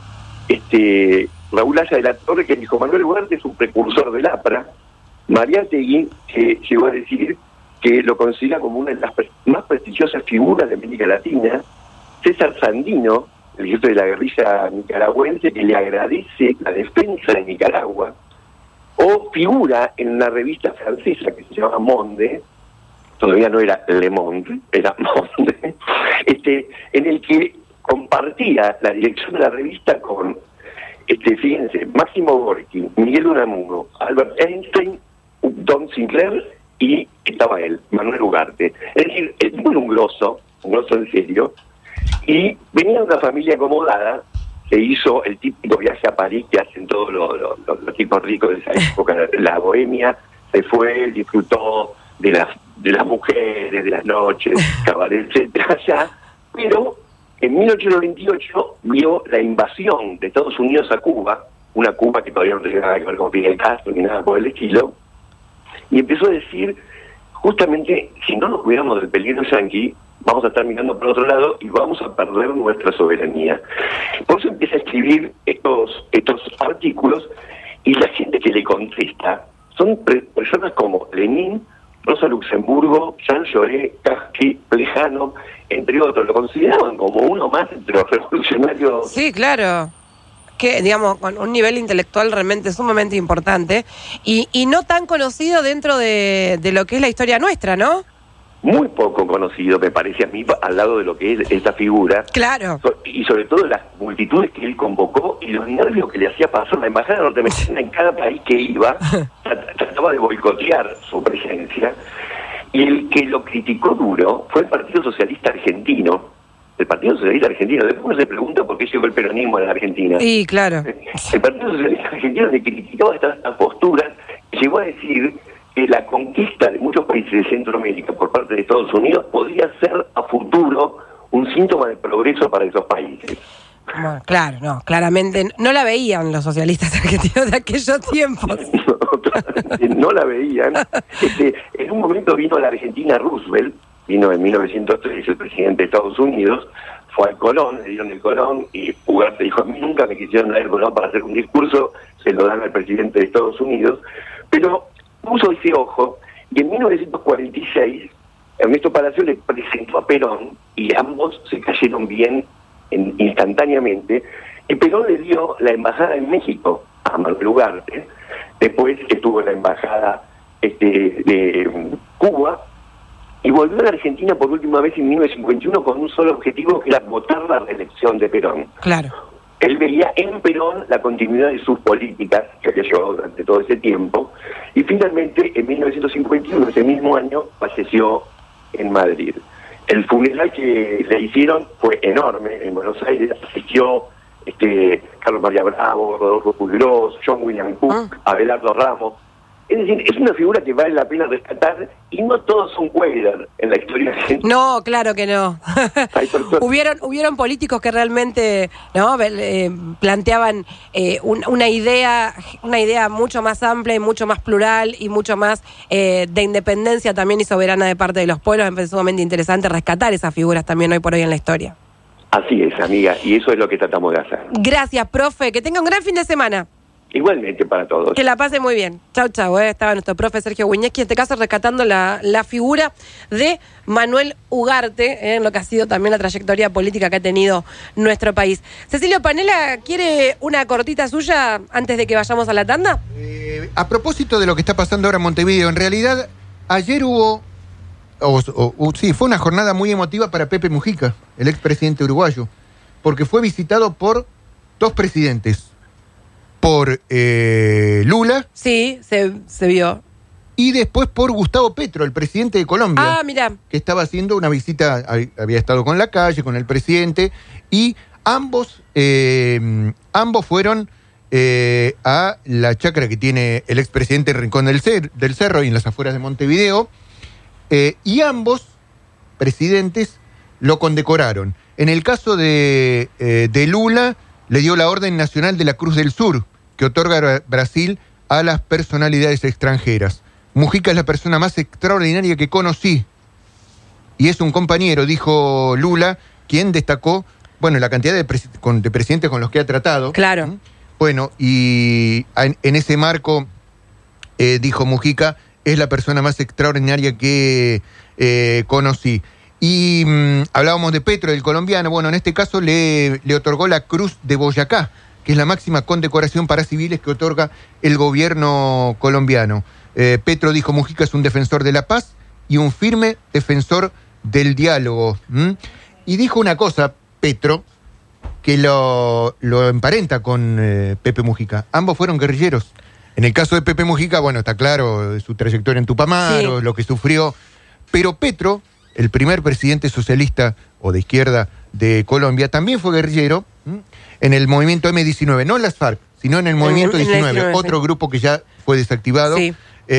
Raúl Aya de la Torre, que dijo, Manuel Ugarte es un precursor del APRA. Mariátegui, que llegó a decir que lo considera como una de las más prestigiosas figuras de América Latina. César Sandino, el jefe de la guerrilla nicaragüense, que le agradece la defensa de Nicaragua, o figura en una revista francesa que se llama Monde, todavía no era Le Monde, era Monde, en el que compartía la dirección de la revista con, fíjense, Máximo Gorki, Miguel Unamuno, Albert Einstein, Don Sinclair, y estaba él, Manuel Ugarte. Es decir, el tipo era un grosso, en serio, y venía de una familia acomodada, se hizo el típico viaje a París que hacen todos los tipos ricos de esa época, la bohemia, se fue, disfrutó de las mujeres, de las noches, cabaret, etcétera, allá, pero en 1828 vio la invasión de Estados Unidos a Cuba, una Cuba que todavía no tenía nada que ver con Fidel Castro ni nada por el estilo, y empezó a decir, justamente, si no nos cuidamos del peligro yanqui, vamos a estar mirando por otro lado y vamos a perder nuestra soberanía. Por eso empieza a escribir estos artículos, y la gente que le contesta son personas como Lenin, Rosa Luxemburgo, Jean Jaurès, Kasky, Plejano, entre otros. Lo consideraban como uno más entre los revolucionarios. Sí, claro. Que, digamos, con un nivel intelectual realmente sumamente importante y no tan conocido dentro de lo que es la historia nuestra, ¿no? Muy poco conocido, me parece a mí, al lado de lo que es esta figura. Claro. Y sobre todo las multitudes que él convocó y los nervios que le hacía pasar. La embajada norteamericana en cada país que iba trataba de boicotear su presencia. Y el que lo criticó duro fue el Partido Socialista Argentino. El Partido Socialista Argentino. Después uno se pregunta por qué llegó el peronismo a la Argentina. Sí, claro. El Partido Socialista Argentino le criticaba estas posturas y llegó a decir que la conquista de muchos países de Centroamérica por parte de Estados Unidos podría ser a futuro un síntoma de progreso para esos países. Bueno, claro, no, claramente no la veían los socialistas argentinos de aquellos tiempos. No la veían. En un momento vino a la Argentina Roosevelt, vino en 1903, el presidente de Estados Unidos, fue al Colón, le dieron el Colón, y Ugarte dijo, a mí nunca me quisieron dar el Colón para hacer un discurso, se lo dan al presidente de Estados Unidos, pero puso ese ojo, y en 1946 Ernesto Palacio le presentó a Perón, y ambos se cayeron bien instantáneamente, y Perón le dio la embajada en México a Manuel Ugarte, después estuvo en la embajada de Cuba, y volvió a la Argentina por última vez en 1951 con un solo objetivo, que era votar la reelección de Perón. Claro. Él veía en Perón la continuidad de sus políticas que había llevado durante todo ese tiempo, y finalmente en 1951, ese mismo año, falleció en Madrid. El funeral que le hicieron fue enorme en Buenos Aires, asistió Carlos María Bravo, Rodolfo Puigros, John William Cook, Abelardo Ramos. Es decir, es una figura que vale la pena rescatar, y no todos son Cuellar en la historia argentina. No, claro que no. Hubieron políticos que realmente planteaban una idea mucho más amplia y mucho más plural y mucho más de independencia también y soberana de parte de los pueblos. Me parece sumamente interesante rescatar esas figuras también hoy por hoy en la historia. Así es, amiga, y eso es lo que tratamos de hacer. Gracias, profe. Que tenga un gran fin de semana. Igualmente para todos. Que la pase muy bien. Chau, chau. Estaba nuestro profe Sergio Wiñeski, en este caso rescatando la figura de Manuel Ugarte, en lo que ha sido también la trayectoria política que ha tenido nuestro país. Cecilio Panela, ¿quiere una cortita suya antes de que vayamos a la tanda? A propósito de lo que está pasando ahora en Montevideo, en realidad ayer fue una jornada muy emotiva para Pepe Mujica, el expresidente uruguayo, porque fue visitado por dos presidentes. Por Lula. Sí, se vio. Y después por Gustavo Petro, el presidente de Colombia. Ah, mira. Que estaba haciendo una visita, había estado con Lacalle, con el presidente, y ambos fueron a la chacra que tiene el expresidente Rincón del Cerro y en las afueras de Montevideo, y ambos presidentes lo condecoraron. En el caso de Lula, le dio la Orden Nacional de la Cruz del Sur, que otorga Brasil a las personalidades extranjeras. Mujica es la persona más extraordinaria que conocí, y es un compañero, dijo Lula, quien destacó, la cantidad de presidentes con los que ha tratado. Claro. Bueno, y en ese marco, dijo Mujica, es la persona más extraordinaria que conocí. Y hablábamos de Petro, del colombiano. En este caso le otorgó la Cruz de Boyacá, que es la máxima condecoración para civiles que otorga el gobierno colombiano. Petro, dijo Mujica, es un defensor de la paz y un firme defensor del diálogo. Y dijo una cosa, Petro, que lo emparenta con Pepe Mujica. Ambos fueron guerrilleros. En el caso de Pepe Mujica, está claro su trayectoria en Tupamaro, sí, lo que sufrió. Pero Petro el primer presidente socialista o de izquierda de Colombia, también fue guerrillero en el movimiento M-19, no en las FARC, sino en el movimiento 19, otro grupo que ya fue desactivado. Sí.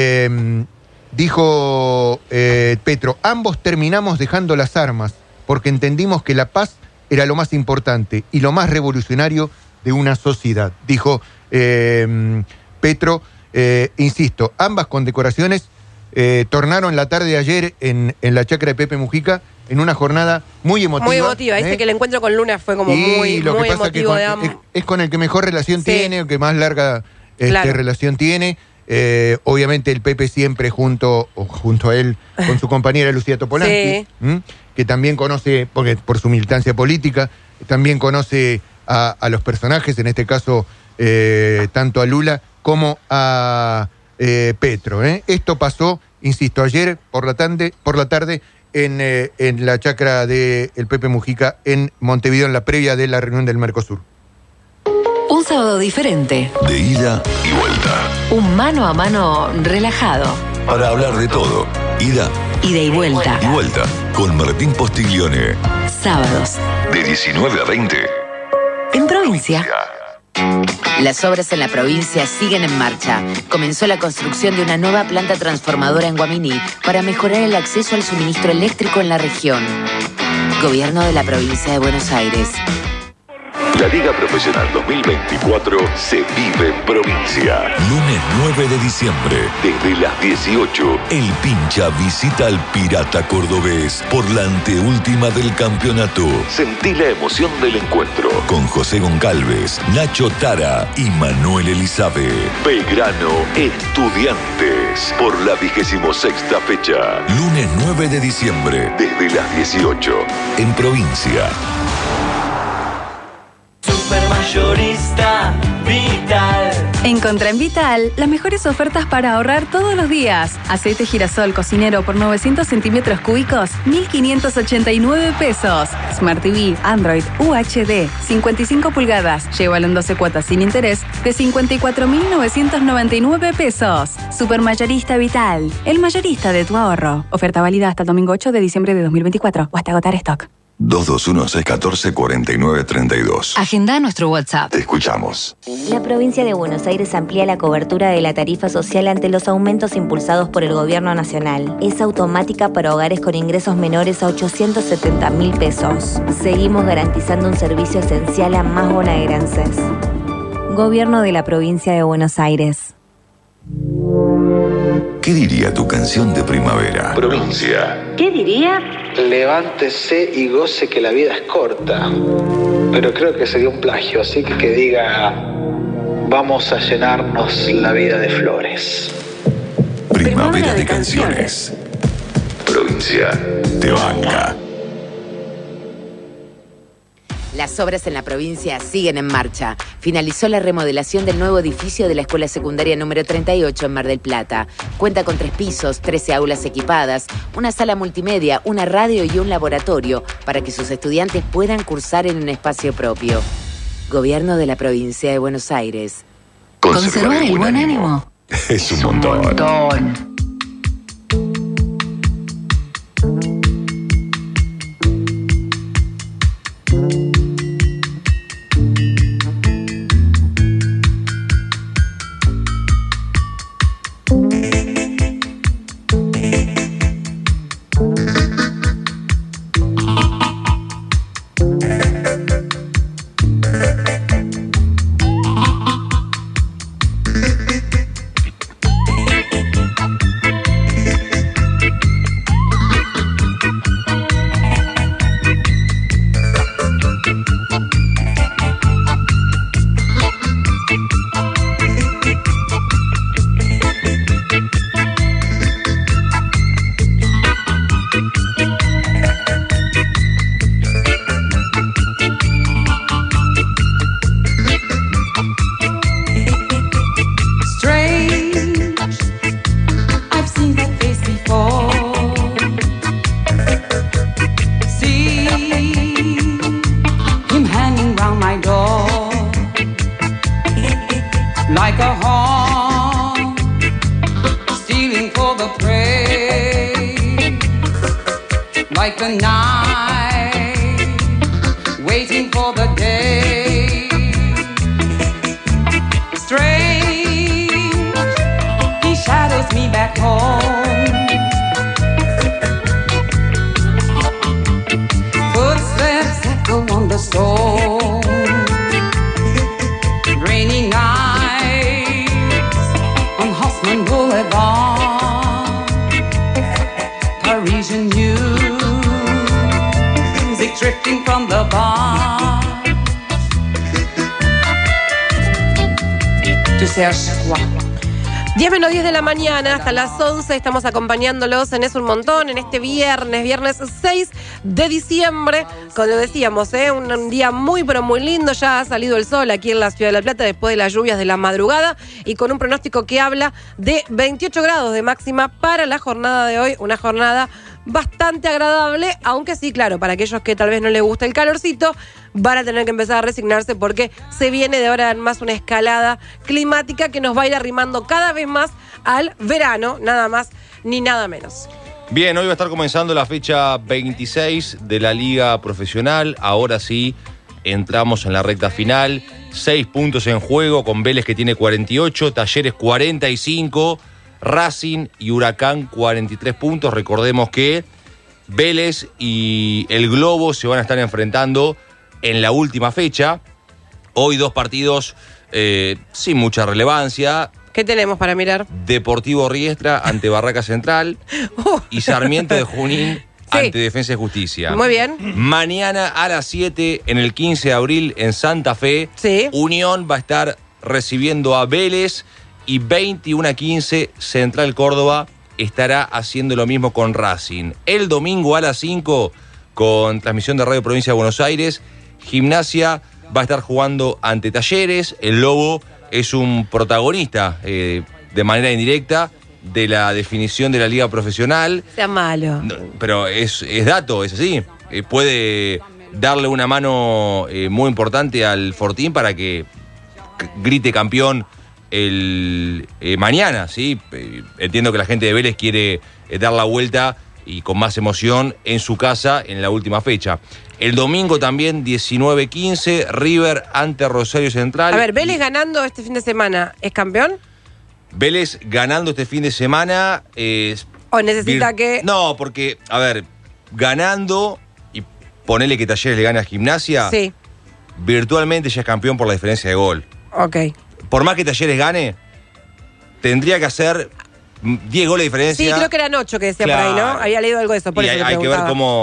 Dijo Petro, ambos terminamos dejando las armas porque entendimos que la paz era lo más importante y lo más revolucionario de una sociedad. Dijo Petro, insisto, ambas condecoraciones tornaron la tarde de ayer en la chacra de Pepe Mujica en una jornada muy emotiva. Muy emotiva, dice que el encuentro con Luna fue como muy emotivo de ambos. Es con el que mejor relación tiene, el que más larga relación tiene. Obviamente el Pepe siempre junto a él, con su compañera Lucía Topolansky, que también conoce, porque por su militancia política, también conoce a los personajes, en este caso tanto a Lula como a Petro. Esto pasó, insisto, ayer por la tarde en la chacra del Pepe Mujica en Montevideo, en la previa de la reunión del Mercosur. Un sábado diferente. De ida y vuelta. Un mano a mano relajado. Para hablar de todo. Ida y vuelta. Y vuelta. Con Martín Postiglione. Sábados. De 19 a 20. En provincia. Las obras en la provincia siguen en marcha. Comenzó la construcción de una nueva planta transformadora en Guaminí para mejorar el acceso al suministro eléctrico en la región. Gobierno de la provincia de Buenos Aires. La Liga Profesional 2024 se vive en provincia. Lunes 9 de diciembre, desde las 18, el Pincha visita al Pirata Cordobés por la anteúltima del campeonato. Sentí la emoción del encuentro con José Goncalves, Nacho Tara y Manuel Elizabe. Belgrano Estudiantes por la 26ª fecha. Lunes 9 de diciembre, desde las 18, en provincia. Supermayorista Vital. Encontrá en Vital las mejores ofertas para ahorrar todos los días. Aceite girasol cocinero por 900 centímetros cúbicos, 1.589 pesos. Smart TV, Android, UHD, 55 pulgadas. Llévalo en 12 cuotas sin interés de 54.999 pesos. Supermayorista Vital, el mayorista de tu ahorro. Oferta válida hasta el domingo 8 de diciembre de 2024 o hasta agotar stock. 221-614-4932. Agenda nuestro WhatsApp. Te escuchamos. La provincia de Buenos Aires amplía la cobertura de la tarifa social ante los aumentos impulsados por el gobierno nacional. Es automática para hogares con ingresos menores a 870.000 pesos. Seguimos garantizando un servicio esencial a más bonaerenses. Gobierno de la provincia de Buenos Aires. ¿Qué diría tu canción de primavera? Provincia. ¿Qué diría? Levántese y goce que la vida es corta. Pero creo que sería un plagio, así que diga: vamos a llenarnos la vida de flores. Primavera de canciones. Provincia te banca. Las obras en la provincia siguen en marcha. Finalizó la remodelación del nuevo edificio de la Escuela Secundaria número 38 en Mar del Plata. Cuenta con 3 pisos, 13 aulas equipadas, una sala multimedia, una radio y un laboratorio para que sus estudiantes puedan cursar en un espacio propio. Gobierno de la provincia de Buenos Aires. Conservar el buen ánimo es un montón. like the night, waiting for the day. Strange, he shadows me back home. Footsteps echo on the stone. Rainy nights on Haussmann Boulevard. Parisian music drifting from the bar. Tu cherches quoi? 10 menos 10 de la mañana, hasta las 11 estamos acompañándolos en Es un Montón, en este viernes 6 de diciembre, como lo decíamos, un día muy pero muy lindo, ya ha salido el sol aquí en la Ciudad de La Plata después de las lluvias de la madrugada y con un pronóstico que habla de 28 grados de máxima para la jornada de hoy, una jornada bastante agradable, aunque sí, claro, para aquellos que tal vez no les gusta el calorcito, van a tener que empezar a resignarse porque se viene de ahora en más una escalada climática que nos va a ir arrimando cada vez más al verano, nada más ni nada menos. Bien, hoy va a estar comenzando la fecha 26 de la Liga Profesional. Ahora sí, entramos en la recta final. 6 puntos en juego con Vélez que tiene 48, Talleres 45, Racing y Huracán 43 puntos. Recordemos que Vélez y el Globo se van a estar enfrentando en la última fecha. Hoy 2 partidos sin mucha relevancia. ¿Qué tenemos para mirar? Deportivo Riestra ante Barraca Central y Sarmiento de Junín ante Defensa y Justicia. Muy bien. Mañana a las 7 en el 15 de abril en Santa Fe, Unión va a estar recibiendo a Vélez y 21:15 Central Córdoba estará haciendo lo mismo con Racing. El domingo a las 5 con transmisión de Radio Provincia de Buenos Aires, Gimnasia va a estar jugando ante Talleres. El Lobo es un protagonista de manera indirecta de la definición de la Liga Profesional. Sea malo. No, pero es dato, es así. Puede darle una mano muy importante al Fortín para que grite campeón el mañana, ¿sí? Entiendo que la gente de Vélez quiere dar la vuelta y con más emoción en su casa en la última fecha. El domingo también, 19:15, River ante Rosario Central. A ver, Vélez ganando este fin de semana, ¿es campeón? Vélez ganando este fin de semana es... ¿O necesita que...? No, porque, a ver, ganando y ponele que Talleres le gane a Gimnasia, sí, virtualmente ya es campeón por la diferencia de gol. Ok. Por más que Talleres gane, tendría que hacer 10 goles de diferencia. Sí, creo que eran 8 que decía por ahí, ¿no? Había leído algo de eso, por y eso hay que ver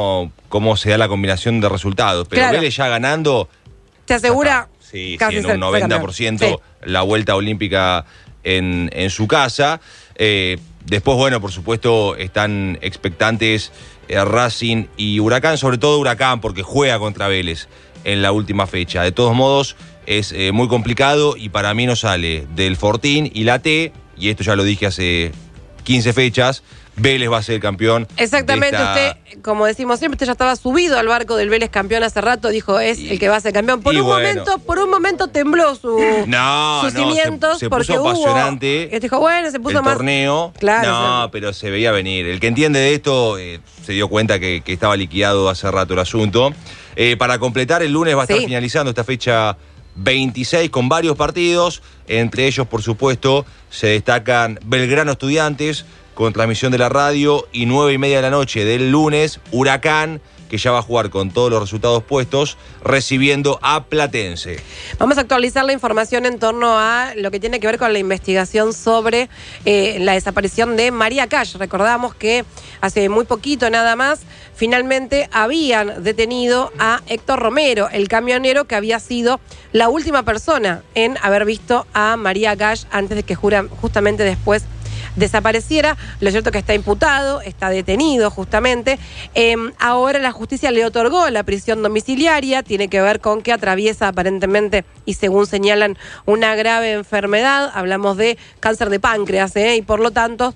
cómo se da la combinación de resultados. Pero claro, Vélez ya ganando... ¿te asegura? Sí, en un 90% la vuelta olímpica en su casa. Después, bueno, por supuesto, están expectantes Racing y Huracán, sobre todo Huracán, porque juega contra Vélez en la última fecha. De todos modos, es muy complicado y para mí no sale del Fortín y la T, y esto ya lo dije hace 15 fechas, Vélez va a ser el campeón. Exactamente, usted, como decimos siempre, usted ya estaba subido al barco del Vélez campeón hace rato, dijo es el que va a ser campeón. Por un momento tembló sus cimientos. Se puso apasionante. Y dijo, bueno, se puso el más torneo. Claro, pero se veía venir. El que entiende de esto se dio cuenta que estaba liquidado hace rato el asunto. Para completar, el lunes va a estar finalizando esta fecha 26 con varios partidos. Entre ellos, por supuesto, se destacan Belgrano Estudiantes con transmisión de la radio, y 9:30 de la noche del lunes, Huracán, que ya va a jugar con todos los resultados puestos, recibiendo a Platense. Vamos a actualizar la información en torno a lo que tiene que ver con la investigación sobre la desaparición de María Cash. Recordamos que hace muy poquito nada más, finalmente habían detenido a Héctor Romero, el camionero que había sido la última persona en haber visto a María Cash antes de que justamente después desapareciera. Lo cierto es que está imputado, está detenido justamente. Ahora la justicia le otorgó la prisión domiciliaria, tiene que ver con que atraviesa aparentemente, y según señalan, una grave enfermedad. Hablamos de cáncer de páncreas, y por lo tanto,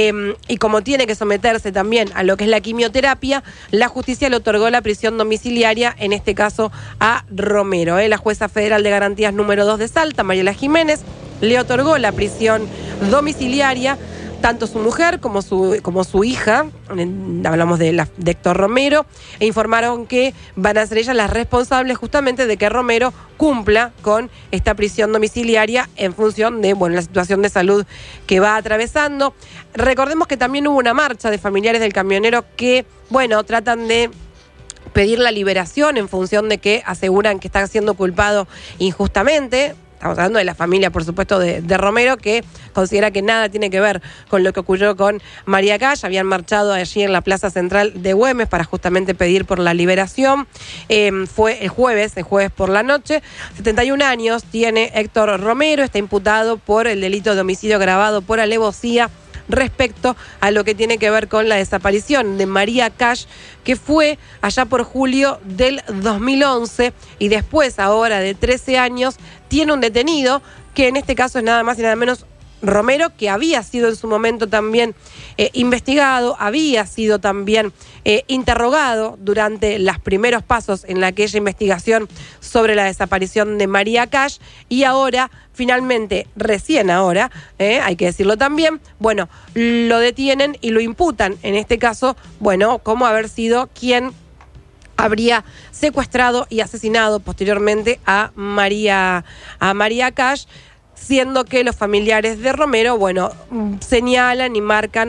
y como tiene que someterse también a lo que es la quimioterapia, la justicia le otorgó la prisión domiciliaria, en este caso a Romero. La jueza federal de garantías número 2 de Salta, Mariela Jiménez, le otorgó la prisión domiciliaria tanto su mujer como su hija, hablamos de Héctor Romero, e informaron que van a ser ellas las responsables justamente de que Romero cumpla con esta prisión domiciliaria en función de la situación de salud que va atravesando. Recordemos que también hubo una marcha de familiares del camionero que, tratan de pedir la liberación en función de que aseguran que está siendo culpado injustamente. Estamos hablando de la familia, por supuesto, de Romero, que considera que nada tiene que ver con lo que ocurrió con María Cash. Habían marchado allí en la Plaza Central de Güemes para justamente pedir por la liberación. Fue el jueves por la noche. 71 años tiene Héctor Romero, está imputado por el delito de homicidio agravado por alevosía respecto a lo que tiene que ver con la desaparición de María Cash, que fue allá por julio del 2011, y después, ahora de 13 años, tiene un detenido, que en este caso es nada más y nada menos Romero, que había sido en su momento también investigado, había sido también interrogado durante los primeros pasos en aquella investigación sobre la desaparición de María Cash, y ahora, finalmente, recién ahora, hay que decirlo también, lo detienen y lo imputan, en este caso, como haber sido quien habría secuestrado y asesinado posteriormente a María Cash, siendo que los familiares de Romero, señalan y marcan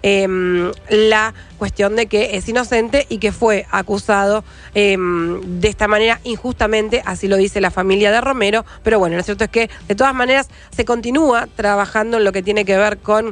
la cuestión de que es inocente y que fue acusado de esta manera injustamente, así lo dice la familia de Romero, pero lo cierto es que de todas maneras se continúa trabajando en lo que tiene que ver con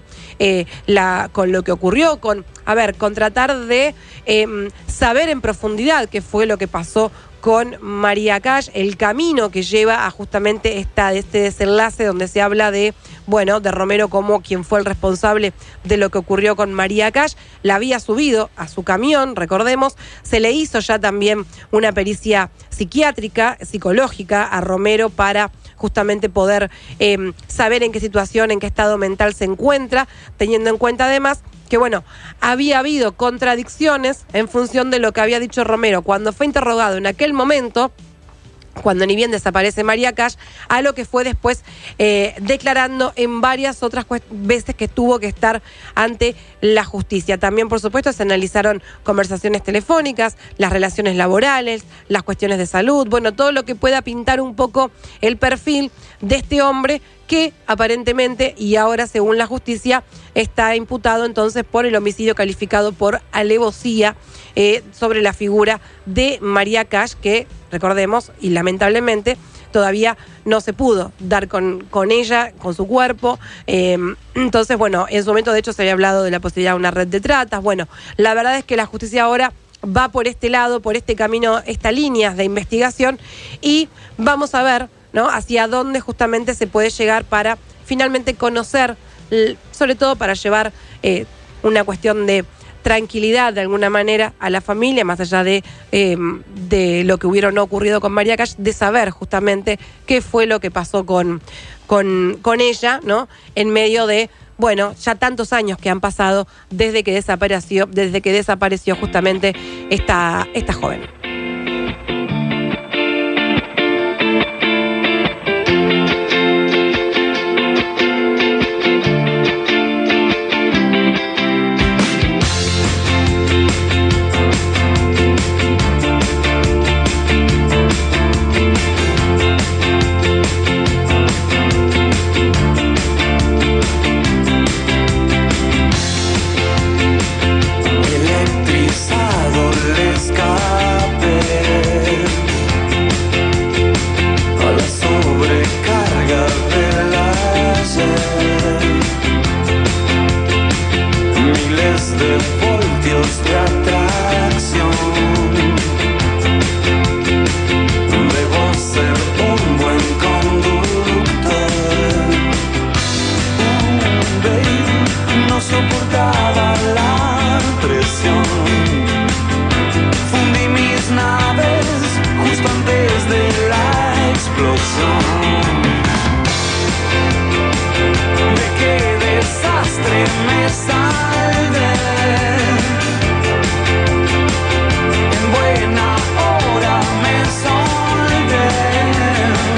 lo que ocurrió, con tratar de saber en profundidad qué fue lo que pasó con María Cash, el camino que lleva a justamente este desenlace donde se habla de Romero como quien fue el responsable de lo que ocurrió con María Cash. La había subido a su camión, recordemos, se le hizo ya también una pericia psiquiátrica, psicológica a Romero para justamente poder saber en qué situación, en qué estado mental se encuentra, teniendo en cuenta además que había habido contradicciones en función de lo que había dicho Romero cuando fue interrogado en aquel momento, cuando ni bien desaparece María Cash, a lo que fue después declarando en varias otras veces que tuvo que estar ante la justicia. También, por supuesto, se analizaron conversaciones telefónicas, las relaciones laborales, las cuestiones de salud, todo lo que pueda pintar un poco el perfil de este hombre que aparentemente, y ahora según la justicia, está imputado entonces por el homicidio calificado por alevosía sobre la figura de María Cash, que recordemos, y lamentablemente, todavía no se pudo dar con ella, con su cuerpo. Entonces, en su momento, de hecho, se había hablado de la posibilidad de una red de tratas. La verdad es que la justicia ahora va por este lado, por este camino, estas líneas de investigación, y vamos a ver, hacia dónde justamente se puede llegar para finalmente conocer, sobre todo para llevar una cuestión de tranquilidad de alguna manera a la familia, más allá de lo que hubiera o no ocurrido con María Cash, de saber justamente qué fue lo que pasó con ella, en medio de ya tantos años que han pasado desde que desapareció justamente esta joven.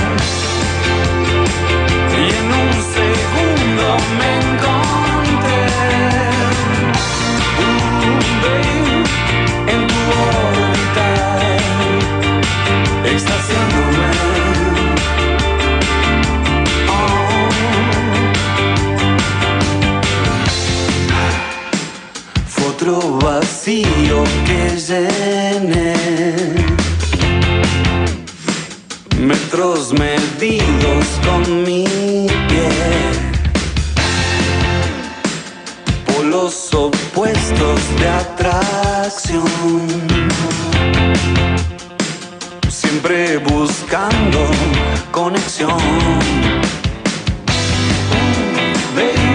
Me encontré otro vacío que llene. Metros medidos con mi pie. Polos opuestos de atracción. Siempre buscando conexión. Baby,